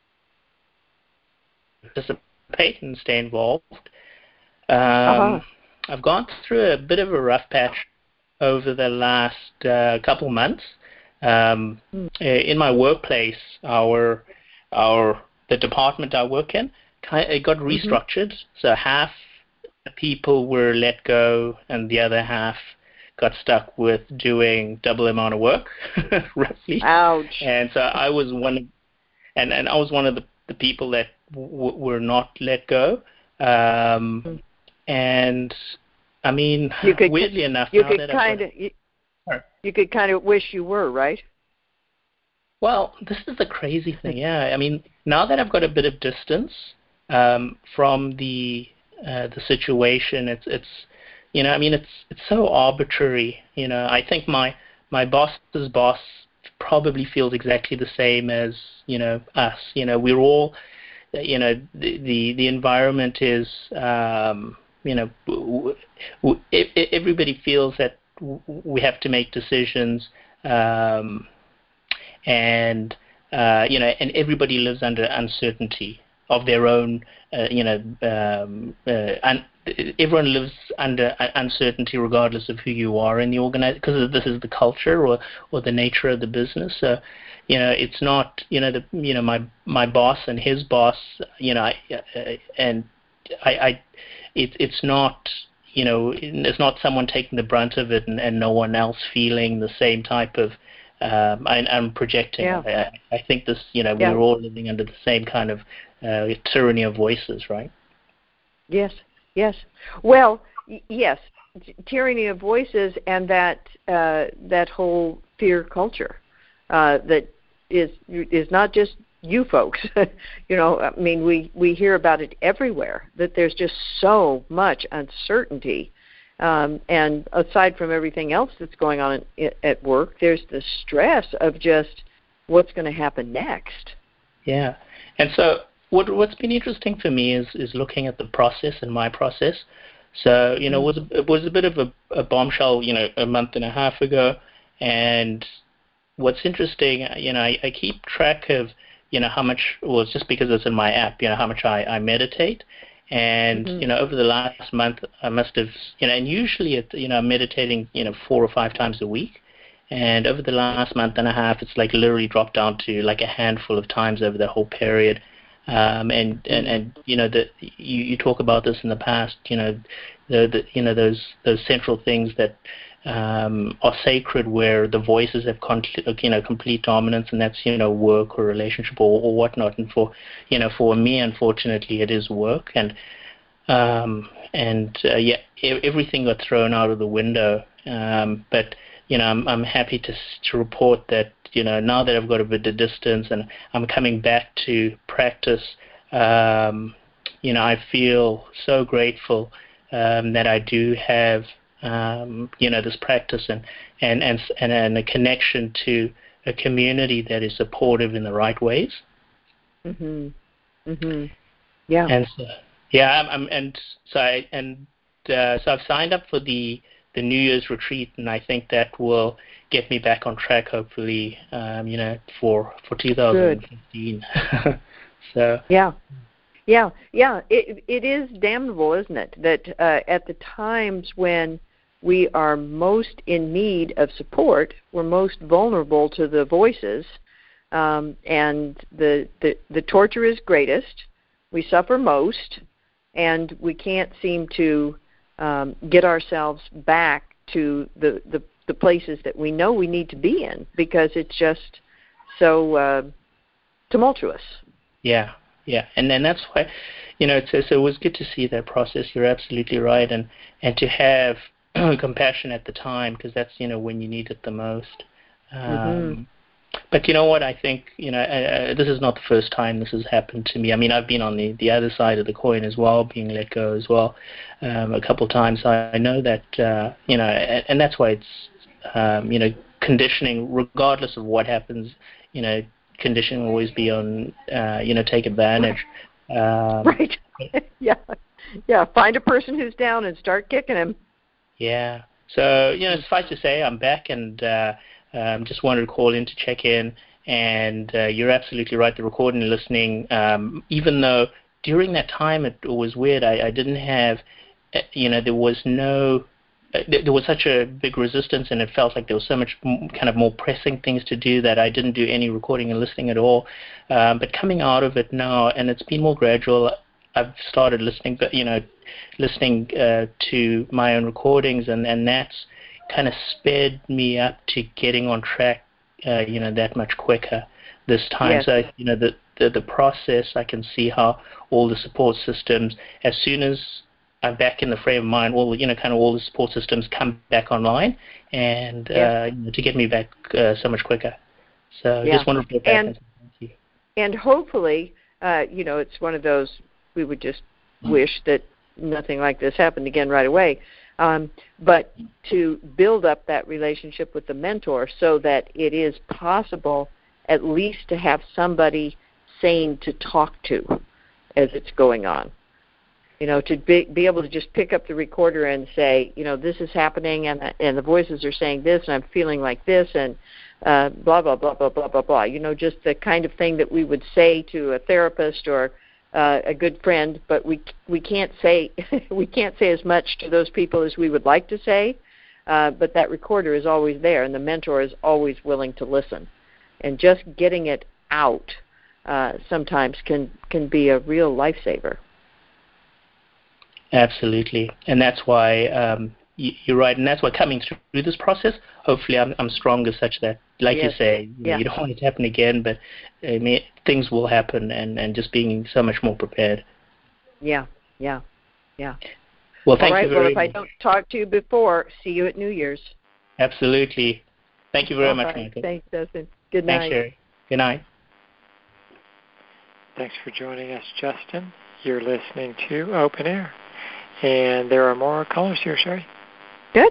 participate and stay involved. Um, uh-huh. I've gone through a bit of a rough patch over the last uh, couple months. Um, mm. In my workplace, our our the department I work in, it got restructured. Mm-hmm. So half the people were let go, and the other half got stuck with doing double amount of work, roughly. Ouch! And so I was one, of, and and I was one of the, the people that w- were not let go. Um, mm. And I mean, you could, weirdly enough, you now could that kind of you, you could kind of wish you were, right? Well, this is the crazy thing. Yeah, I mean, now that I've got a bit of distance um, from the uh, the situation, it's it's you know, I mean, it's it's so arbitrary. You know, I think my my boss's boss probably feels exactly the same as you know us. You know, we're all, you know, the the, the environment is. Um, you know, w- w- everybody feels that w- we have to make decisions. Um, And uh, you know, and everybody lives under uncertainty of their own. Uh, you know, um, uh, un- everyone lives under uncertainty regardless of who you are in the organization, because this is the culture or, or the nature of the business. So, you know, it's not you know the you know my my boss and his boss. You know, I, uh, and I, I it, it's not. You know, it's not someone taking the brunt of it and, and no one else feeling the same type of. Um, I, I'm projecting. Yeah. I, I think this, you know, yeah. we're all living under the same kind of uh, tyranny of voices, right? Yes, yes. Well, y- yes, T- tyranny of voices, and that uh, that whole fear culture uh, that is is not just you folks. you know, I mean, we we hear about it everywhere. That there's just so much uncertainty. Um, and aside from everything else that's going on in, at work, there's the stress of just what's going to happen next. Yeah, and so what what's been interesting for me is is looking at the process and my process. So you know, mm-hmm. it was it was a bit of a, a bombshell, you know, a month and a half ago. And what's interesting, you know, I, I keep track of you know how much well, it's just because it's in my app, you know, how much I, I meditate. And, mm-hmm. you know, over the last month, I must have, you know, and usually, it, you know, I'm meditating, you know, four or five times a week. And over the last month and a half, it's like literally dropped down to like a handful of times over the whole period. Um, and, mm-hmm. and, and, you know, the, you, you talk about this in the past, you know, the, the you know, those, those central things that um, are sacred where the voices have, con- you know, complete dominance, and that's, you know, work or relationship or, or whatnot. And for, you know, for me, unfortunately, it is work. And, um, and uh, yeah, everything got thrown out of the window. Um, but, you know, I'm, I'm happy to, to report that, you know, now that I've got a bit of distance and I'm coming back to practice, um, you know, I feel so grateful um, that I do have, um, you know, this practice and, and, and, and, and a connection to a community that is supportive in the right ways. Mhm. Mhm. Yeah. And so, yeah, I'm, I'm and so I and uh, so I've signed up for the the New Year's retreat, and I think that will get me back on track, hopefully, um, you know, for for two thousand fifteen. So yeah. Yeah, yeah, it it is damnable, isn't it? That uh, at the times when we are most in need of support, we're most vulnerable to the voices, um, and the, the the torture is greatest. We suffer most, and we can't seem to um, get ourselves back to the, the the places that we know we need to be in because it's just so uh, tumultuous. Yeah. Yeah, and then that's why, you know, it's, so it was good to see that process. You're absolutely right, and and to have compassion at the time, because that's, you know, when you need it the most. Um, mm-hmm. but you know what? I think you know uh, this is not the first time this has happened to me. I mean, I've been on the, the other side of the coin as well, being let go as well, um, a couple of times. I, I know that uh, you know, and, and that's why it's um, you know conditioning, regardless of what happens. You know, conditioning will always be on uh, you know take advantage. Um, right. yeah. Yeah. Find a person who's down and start kicking him. Yeah. So, you know, suffice to say, I'm back and uh, um, just wanted to call in to check in. And uh, you're absolutely right, the recording and listening, um, even though during that time it was weird, I, I didn't have, you know, there was no, there was such a big resistance and it felt like there was so much kind of more pressing things to do that I didn't do any recording and listening at all. Um, but coming out of it now, and it's been more gradual, I've started listening, but you know, listening uh, to my own recordings, and, and that's kind of sped me up to getting on track, uh, you know, that much quicker this time. Yes. So, you know, the, the the process, I can see how all the support systems, as soon as I'm back in the frame of mind, all you know, kind of all the support systems come back online, and yes. uh, you know, to get me back uh, so much quicker. So, yeah. just wanted to get back and and thank you. And hopefully, uh, you know, it's one of those. We would just wish that nothing like this happened again right away. Um, but to build up that relationship with the mentor so that it is possible at least to have somebody sane to talk to as it's going on. You know, to be, be able to just pick up the recorder and say, you know, this is happening and, and the voices are saying this and I'm feeling like this and uh, blah, blah, blah, blah, blah, blah, blah. You know, just the kind of thing that we would say to a therapist or Uh, a good friend, but we we can't say we can't say as much to those people as we would like to say. Uh, but that recorder is always there, and the mentor is always willing to listen. And just getting it out uh, sometimes can can be a real lifesaver. Absolutely, and that's why um, you're right, and that's why coming through this process, hopefully I'm, I'm stronger such that, like yes. you say, you, know, yeah. you don't want it to happen again, but I mean, things will happen, and, and just being so much more prepared. Yeah, yeah, yeah. Well, thank All right, you very well, if much. I don't talk to you before, see you at New Year's. Absolutely. Thank you very All much, right. Michael. Thanks, Dustin. Good night. Thanks, Sherry. Good night. Thanks for joining us, Justin. You're listening to Open Air. And there are more callers here, Sherry. Good.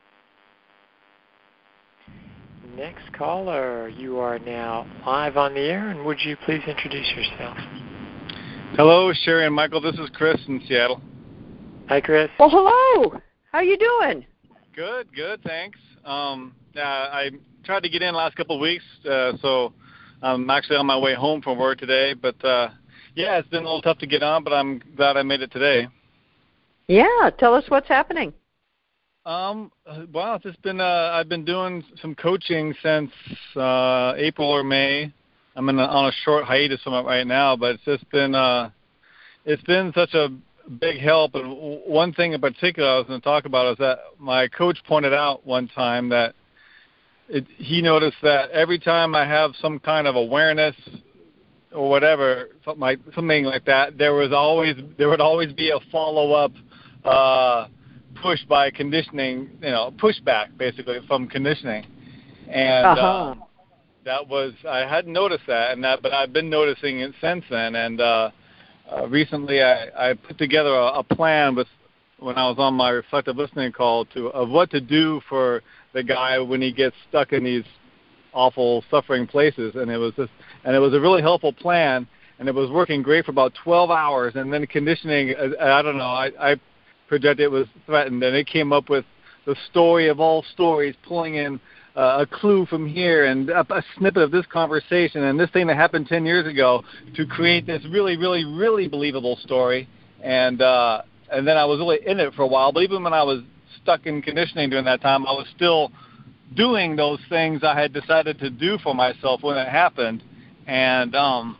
Next caller, you are now live on the air, and would you please introduce yourself? Hello, Sherry and Michael. This is Chris in Seattle. Hi, Chris. Well, hello. How you doing? Good, good, thanks. Um, uh, I tried to get in the last couple of weeks, uh, so I'm actually on my way home from work today. But, uh, yeah, it's been a little tough to get on, but I'm glad I made it today. Yeah, tell us what's happening. Um, well, it's just been, uh, I've been doing some coaching since uh, April or May. I'm in a, on a short hiatus from it right now, but it's just been, uh, it's been such a big help. And one thing in particular I was going to talk about is that my coach pointed out one time that it, he noticed that every time I have some kind of awareness or whatever, something like, something like that, there was always, there would always be a follow-up, uh, push by conditioning, you know, pushback basically from conditioning, and uh-huh. um, that was I hadn't noticed that, and that, but I've been noticing it since then. And uh, uh, recently, I, I put together a, a plan with when I was on my reflective listening call to of what to do for the guy when he gets stuck in these awful suffering places, and it was just, and it was a really helpful plan, and it was working great for about twelve hours, and then conditioning, I, I don't know, I. I projected it was threatened, and it came up with the story of all stories, pulling in uh, a clue from here and a, a snippet of this conversation and this thing that happened ten years ago to create this really, really, really believable story. And uh, and then I was really in it for a while, but even when I was stuck in conditioning during that time, I was still doing those things I had decided to do for myself when it happened. And um,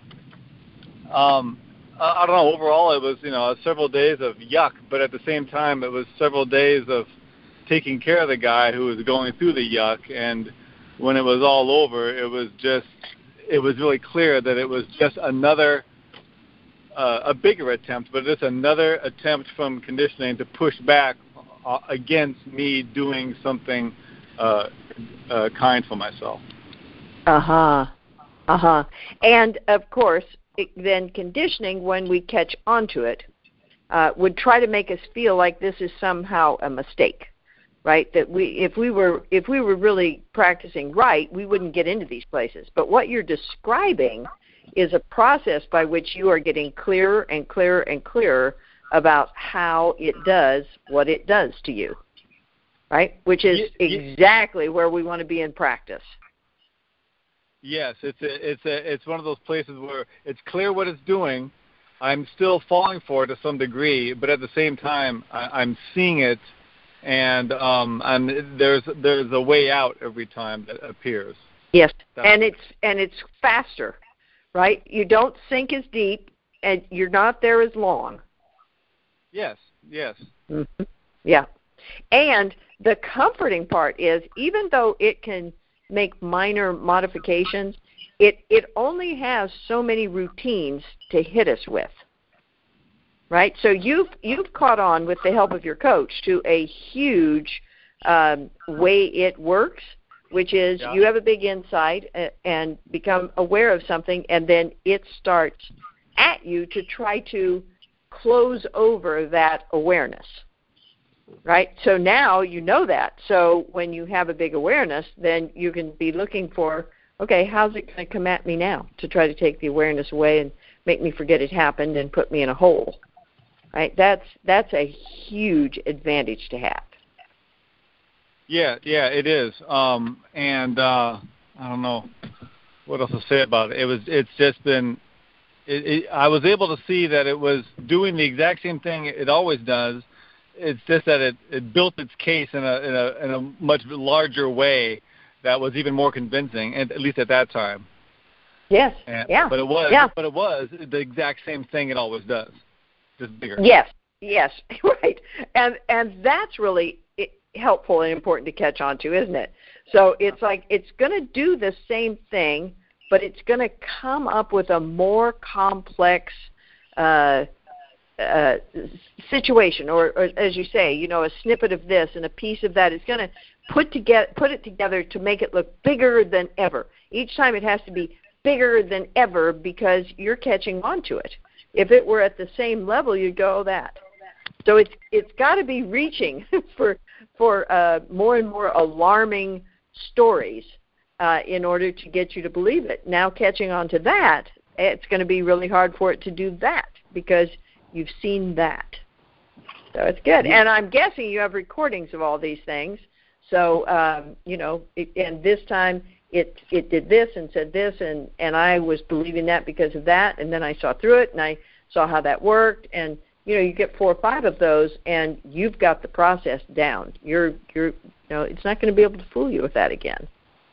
um, I don't know, overall it was, you know, several days of yuck, but at the same time it was several days of taking care of the guy who was going through the yuck. And when it was all over, it was just, it was really clear that it was just another, uh, a bigger attempt, but it's another attempt from conditioning to push back uh, against me doing something uh, uh, kind for myself. Uh-huh. Uh-huh. And, of course, it, then conditioning, when we catch onto it, uh, would try to make us feel like this is somehow a mistake, right? That we, if we were, if we were really practicing right, we wouldn't get into these places. But what you're describing is a process by which you are getting clearer and clearer and clearer about how it does what it does to you, right? Which is exactly where we want to be in practice. Yes, it's a, it's a, it's one of those places where it's clear what it's doing. I'm still falling for it to some degree, but at the same time, I, I'm seeing it, and um, I'm, there's there's a way out every time that appears. Yes, That's and it's and it's faster, right? You don't sink as deep, and you're not there as long. Yes, yes. Mm-hmm. Yeah, and the comforting part is, even though it can make minor modifications, it it only has so many routines to hit us with, right? So you've you've caught on, with the help of your coach, to a huge um, way it works, which is yeah. you have a big insight and become aware of something, and then it starts at you to try to close over that awareness. Right? So now you know that. So when you have a big awareness, then you can be looking for, okay, how's it going to come at me now to try to take the awareness away and make me forget it happened and put me in a hole. Right? That's that's a huge advantage to have. Yeah, yeah, it is. Um, and uh, I don't know what else to say about it. It was. It's just been. It, it, I was able to see that it was doing the exact same thing it always does. It's just that it, it built its case in a, in a in a much larger way that was even more convincing, at least at that time. Yes. And, yeah. But it was. Yeah. But it was the exact same thing it always does, just bigger. Yes. Yes. Right. And and that's really helpful and important to catch on to, isn't it? So it's like it's going to do the same thing, but it's going to come up with a more complex Uh, Uh, situation, or, or as you say, you know, a snippet of this and a piece of that. It's going to put together, put it together to make it look bigger than ever. Each time it has to be bigger than ever because you're catching on to it. If it were at the same level, you'd go, oh, that. So it's it's got to be reaching for for uh, more and more alarming stories uh, in order to get you to believe it. Now, catching on to that, it's going to be really hard for it to do that because you've seen that. So it's good. And I'm guessing you have recordings of all these things. So, um, you know, it, and this time it it did this and said this, and, and I was believing that because of that, and then I saw through it, and I saw how that worked. And, you know, you get four or five of those, and you've got the process down. You're, you're, you know, it's not going to be able to fool you with that again.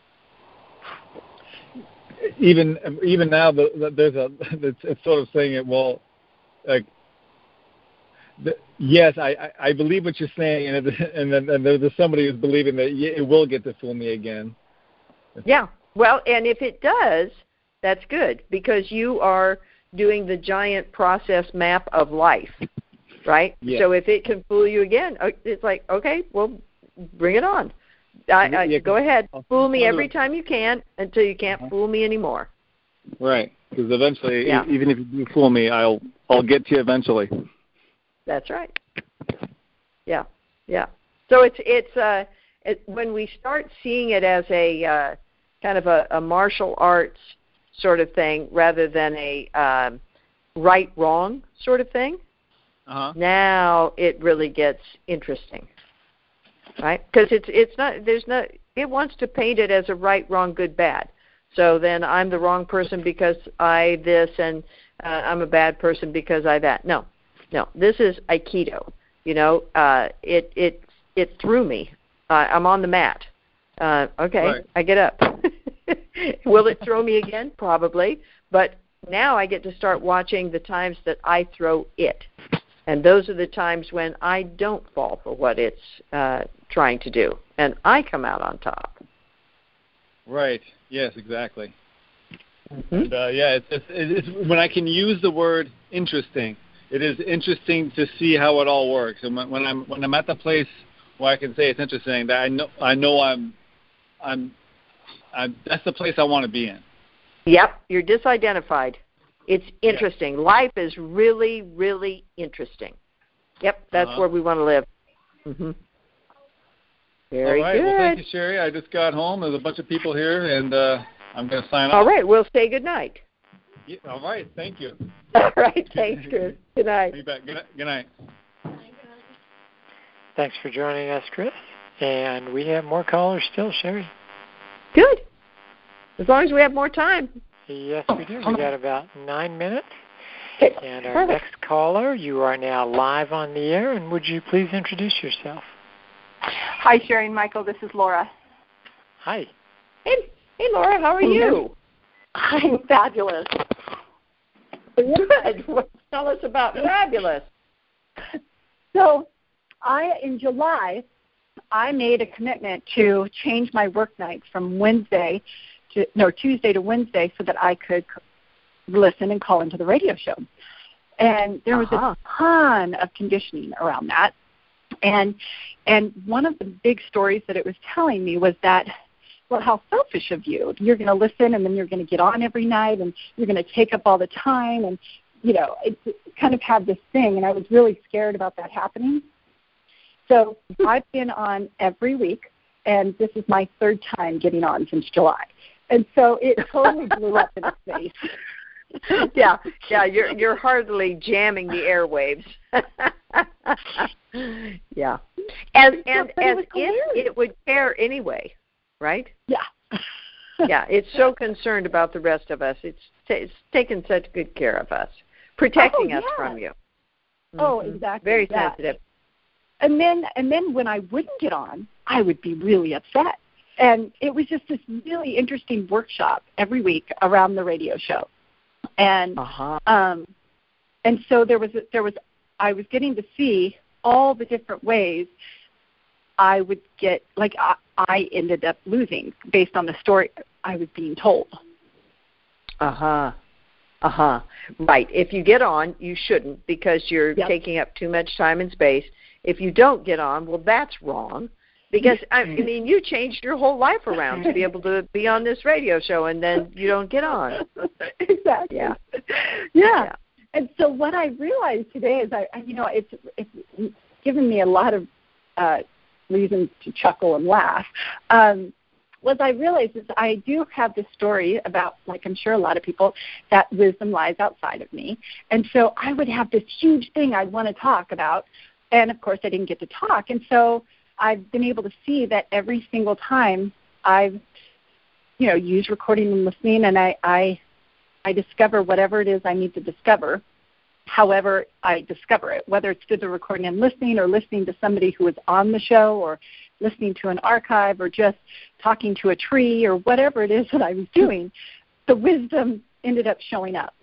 Even even now, the, the, there's a it's, it's sort of saying it, well, like, The, yes, I, I, I believe what you're saying, and and then and there's somebody who's believing that it will get to fool me again. Yeah, well, and if it does, that's good because you are doing the giant process map of life, right? Yeah. So if it can fool you again, it's like, okay, well, bring it on. I, I, yeah, go ahead, fool me every to... time you can until you can't uh-huh. fool me anymore. Right, because eventually, yeah. e- even if you do fool me, I'll I'll get to you eventually. That's right. Yeah, yeah. So it's it's uh, it, when we start seeing it as a uh, kind of a, a martial arts sort of thing rather than a um, right-wrong sort of thing, uh-huh. now it really gets interesting, right? Because it's it's not there's no it wants to paint it as a right, wrong, good, bad. So then I'm the wrong person because I this, and uh, I'm a bad person because I that. No. No, this is Aikido. You know, uh, it it it threw me. Uh, I'm on the mat. Uh, okay, right. I get up. Will it throw me again? Probably. But now I get to start watching the times that I throw it, and those are the times when I don't fall for what it's uh, trying to do, and I come out on top. Right. Yes. Exactly. Mm-hmm. And, uh, yeah. It's, it's, it's when I can use the word interesting. It is interesting to see how it all works, and when, when I'm when I'm at the place where I can say it's interesting, that I know I know I'm I'm I, that's the place I want to be in. Yep, you're disidentified. It's interesting. Yeah. Life is really, really interesting. Yep, that's uh-huh. where we want to live. Mm-hmm. Very All right. good. Well, thank you, Sherry. I just got home. There's a bunch of people here, and uh, I'm going to sign off. All right. We'll say good night. Yeah, all right. Thank you. All right. Thanks, Chris. Good night. Be back. Good night. Good night. Thanks for joining us, Chris. And we have more callers still, Sherry. Good. As long as we have more time. Yes, we do. We got about nine minutes. Okay. And our next caller, you are now live on the air, and would you please introduce yourself? Hi, Sherry and Michael. This is Laura. Hi. Hey, hey, Laura. How are you? I'm fabulous. Good. Tell us about fabulous. So, I in July, I made a commitment to change my work nights from Wednesday to no Tuesday to Wednesday, so that I could listen and call into the radio show. And there was uh-huh. a ton of conditioning around that. And and one of the big stories that it was telling me was that, well, how selfish of you. You're going to listen, and then you're going to get on every night, and you're going to take up all the time. And, you know, it, it kind of had this thing, and I was really scared about that happening. So I've been on every week, and this is my third time getting on since July. And so it totally blew up in its face. yeah, yeah, you're you're hardly jamming the airwaves. yeah, and and as if it would care anyway, right? Yeah, yeah. It's so concerned about the rest of us. It's it's taking such good care of us, protecting oh, us yeah. from you. Mm-hmm. Oh, exactly. Very yeah. sensitive. And then and then when I wouldn't get on, I would be really upset. And it was just this really interesting workshop every week around the radio show. And uh-huh. um, and so there was there was I was getting to see all the different ways I would get like I, I ended up losing based on the story I was being told. Uh huh. Uh huh. Right. If you get on, you shouldn't because you're yep. taking up too much time and space. If you don't get on, well, that's wrong. Because, I mean, you changed your whole life around to be able to be on this radio show, and then you don't get on. Exactly. Yeah. yeah. Yeah. And so what I realized today is, I, you know, it's, it's given me a lot of uh, reasons to chuckle and laugh. Um, what I realized is I do have this story about, like I'm sure a lot of people, that wisdom lies outside of me. And so I would have this huge thing I'd want to talk about, and, of course, I didn't get to talk. And so I've been able to see that every single time I've, you know, used recording and listening, and I, I, I discover whatever it is I need to discover, however I discover it, whether it's through the recording and listening or listening to somebody who is on the show or listening to an archive or just talking to a tree or whatever it is that I was doing, the wisdom ended up showing up.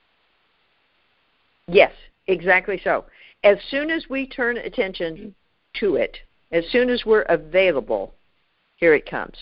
Yes, exactly so. As soon as we turn attention to it, as soon as we're available, here it comes.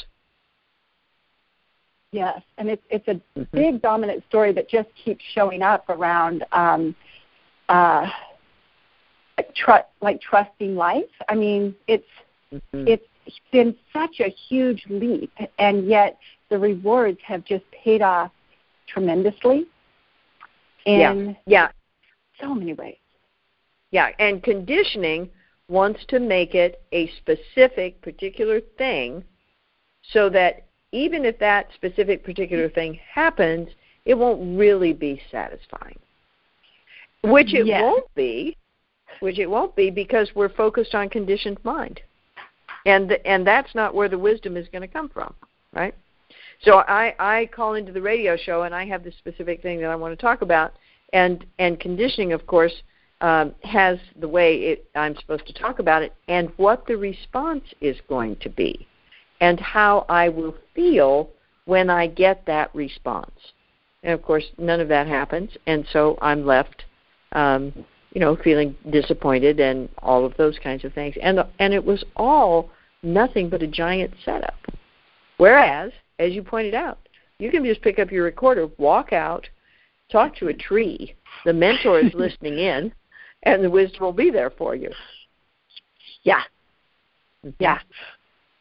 Yes, and it's it's a mm-hmm. big dominant story that just keeps showing up around um, uh, like, tr- like trusting life. I mean, it's mm-hmm. it's been such a huge leap, and yet the rewards have just paid off tremendously in yeah. Yeah. so many ways. Yeah, and conditioning wants to make it a specific particular thing so that even if that specific particular thing happens, it won't really be satisfying. Which it yes. won't be, which it won't be because we're focused on conditioned mind. And the, and that's not where the wisdom is going to come from, right? So I, I call into the radio show and I have this specific thing that I want to talk about, and, and conditioning, of course, Um, has the way it, I'm supposed to talk about it and what the response is going to be and how I will feel when I get that response. And, of course, none of that happens, and so I'm left, um, you know, feeling disappointed and all of those kinds of things. And, and it was all nothing but a giant setup. Whereas, as you pointed out, you can just pick up your recorder, walk out, talk to a tree, the mentor is listening in, and the wisdom will be there for you. Yeah. Mm-hmm. Yeah.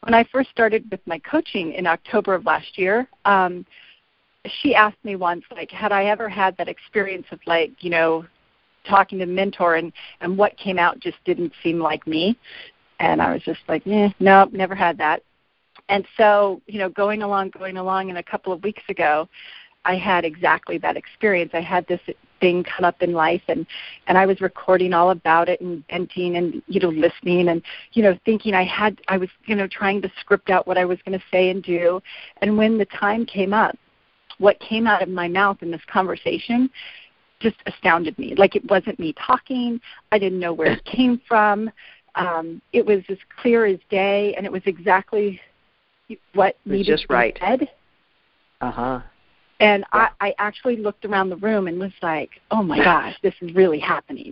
when I first started with my coaching in October of last year, um, she asked me once, like, had I ever had that experience of, like, you know, talking to a mentor and, and what came out just didn't seem like me. And I was just like, eh, nope, never had that. And so, you know, going along, going along, and a couple of weeks ago, I had exactly that experience. I had this thing come up in life, and, and I was recording all about it and venting and, you know, listening and, you know, thinking I had, I was, you know, trying to script out what I was going to say and do. And when the time came up, what came out of my mouth in this conversation just astounded me. Like, it wasn't me talking. I didn't know where it came from. Um, it was as clear as day, and it was exactly what needed just to be right. said. Uh-huh. And yeah. I, I actually looked around the room and was like, oh, my gosh, this is really happening.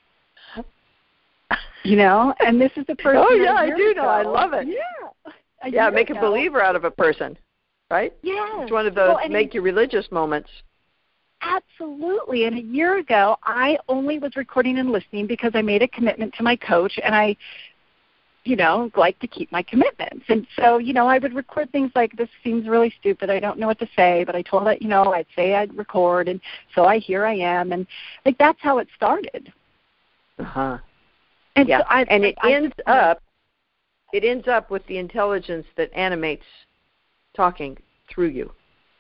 You know, and this is the person. Oh, yeah, I do ago. know. I love it. Yeah. A yeah, make ago. a believer out of a person, right? Yeah. It's one of those well, make you religious moments. Absolutely. And a year ago, I only was recording and listening because I made a commitment to my coach, and I, you know, like to keep my commitments. And so, you know, I would record things like, this seems really stupid. I don't know what to say, but I told her, you know, I'd say I'd record, and so I here I am. And, like, that's how it started. Uh-huh. And yeah. so I, and it I, ends I, up, it ends up with the intelligence that animates talking through you.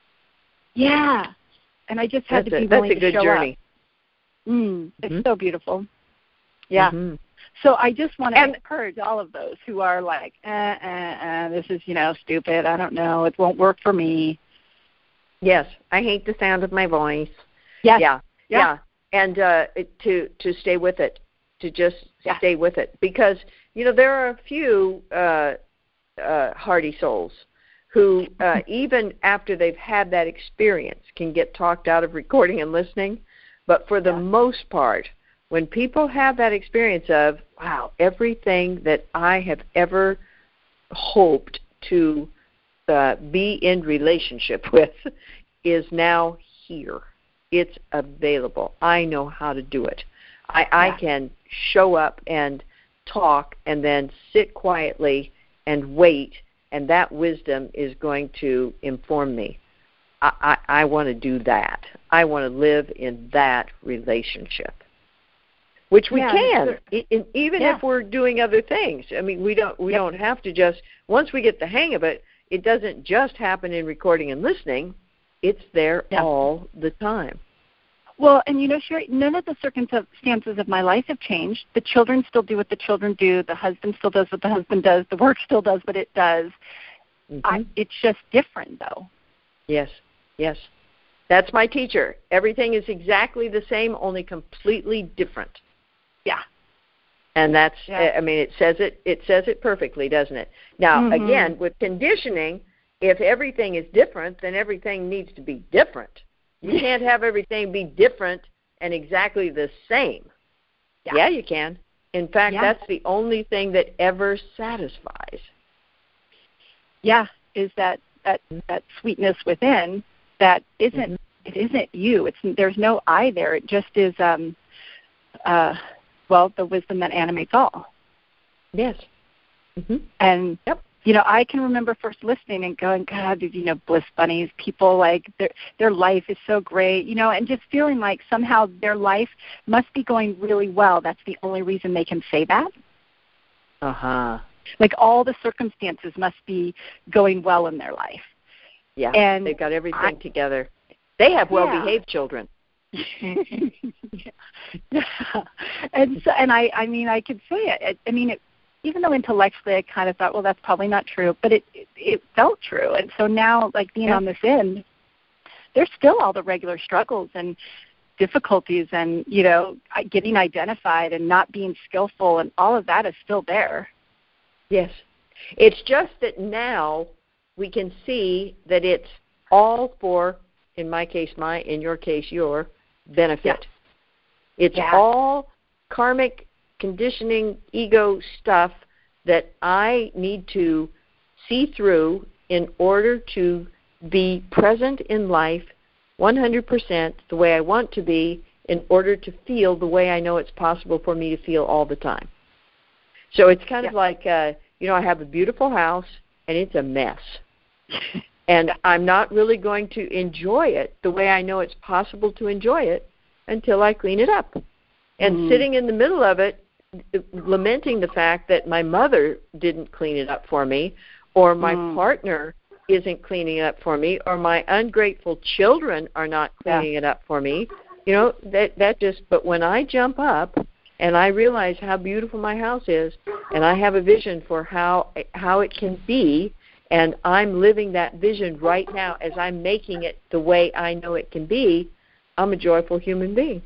Yeah. And I just had that's to be a, willing that's a good to show journey. Up. Mm, it's mm-hmm. so beautiful. Yeah. Mm-hmm. So I just want to and, encourage all of those who are like, eh, eh, eh, this is, you know, stupid. I don't know. It won't work for me. Yes. I hate the sound of my voice. Yes. Yeah. Yeah. Yeah. And uh, to, to stay with it, to just yeah. stay with it. Because, you know, there are a few uh, uh, hardy souls who, uh, even after they've had that experience, can get talked out of recording and listening. But for the yeah. most part, when people have that experience of, wow, everything that I have ever hoped to uh, be in relationship with is now here. It's available. I know how to do it. I, yeah. I can show up and talk and then sit quietly and wait, and that wisdom is going to inform me. I, I, I want to do that. I want to live in that relationship, which we yeah, can, sure. I, even yeah. if we're doing other things. I mean, we don't we yep. don't have to just, once we get the hang of it, it doesn't just happen in recording and listening. It's there yeah. all the time. Well, and you know, Sherry, none of the circumstances of my life have changed. The children still do what the children do. The husband still does what the husband does. The work still does what it does. Mm-hmm. I, it's just different, though. Yes, yes. That's my teacher. Everything is exactly the same, only completely different. Yeah. And that's, yeah. I mean, it says it, it says it perfectly, doesn't it? Now, mm-hmm. again, with conditioning, if everything is different, then everything needs to be different. You can't have everything be different and exactly the same. Yeah, yeah you can. In fact, yeah. that's the only thing that ever satisfies. Yeah, is that that, that sweetness within that isn't mm-hmm. it isn't you. It's there's no I there. It just is um uh well, the wisdom that animates all. Yes. Mm-hmm. And yep. you know, I can remember first listening and going, God, you know, bliss bunnies, people like their their life is so great, you know, and just feeling like somehow their life must be going really well. That's the only reason they can say that. Uh-huh. Like all the circumstances must be going well in their life. Yeah, and they've got everything I, together. They have well-behaved yeah. children. yeah. And so, and I, I mean, I could say it. I mean, it, even though intellectually I kind of thought, well, that's probably not true, but it it, it felt true. And so now, like being yeah. on this end, there's still all the regular struggles and difficulties and, you know, getting identified and not being skillful, and all of that is still there. Yes. It's just that now we can see that it's all for, in my case, my, in your case, your benefit. Yeah. It's yeah. all karmic conditioning, ego stuff that I need to see through in order to be present in life one hundred percent the way I want to be, in order to feel the way I know it's possible for me to feel all the time. So it's kind yeah. of like, uh, you know, I have a beautiful house, and it's a mess. And I'm not really going to enjoy it the way I know it's possible to enjoy it until I clean it up. And mm. sitting in the middle of it, lamenting the fact that my mother didn't clean it up for me, or my mm. partner isn't cleaning it up for me, or my ungrateful children are not cleaning yeah. it up for me, you know, that that just, but when I jump up and I realize how beautiful my house is, and I have a vision for how how it can be, and I'm living that vision right now as I'm making it the way I know it can be, I'm a joyful human being.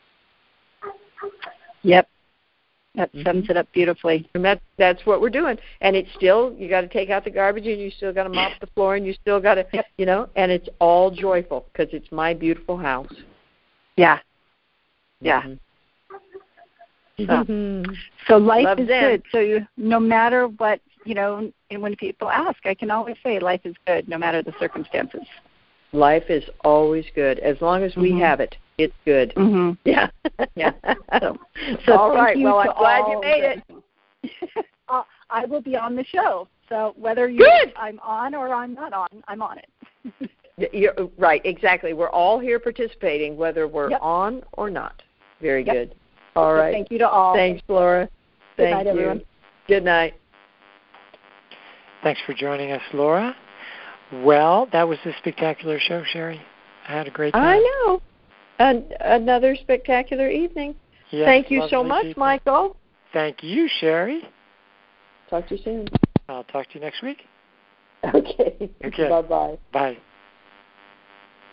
Yep. That sums it up beautifully. And that, that's what we're doing. And it's still, you got to take out the garbage, and you still got to mop the floor, and you still got to, yep. you know, and it's all joyful because it's my beautiful house. Yeah. Yeah. Mm-hmm. So, mm-hmm. so life Love is them. good. So you, no matter what, you know, and when people ask, I can always say life is good no matter the circumstances. Life is always good. As long as mm-hmm. we have it, it's good. Mm-hmm. Yeah. yeah. So, so all right. Well, I'm glad you made it. uh, I will be on the show. So whether you good. I'm on or I'm not on, I'm on it. You're, right. Exactly. We're all here participating, whether we're yep. on or not. Very yep. good. All right. So thank you to all. Thanks, Laura. Good Thank night, you. everyone. Good night. Thanks for joining us, Laura. Well, that was a spectacular show, Sherry. I had a great time. I know. An- another spectacular evening. Yes, Thank you so much, people. Michael. Thank you, Sherry. Talk to you soon. I'll talk to you next week. Okay. Okay. Bye-bye. Bye.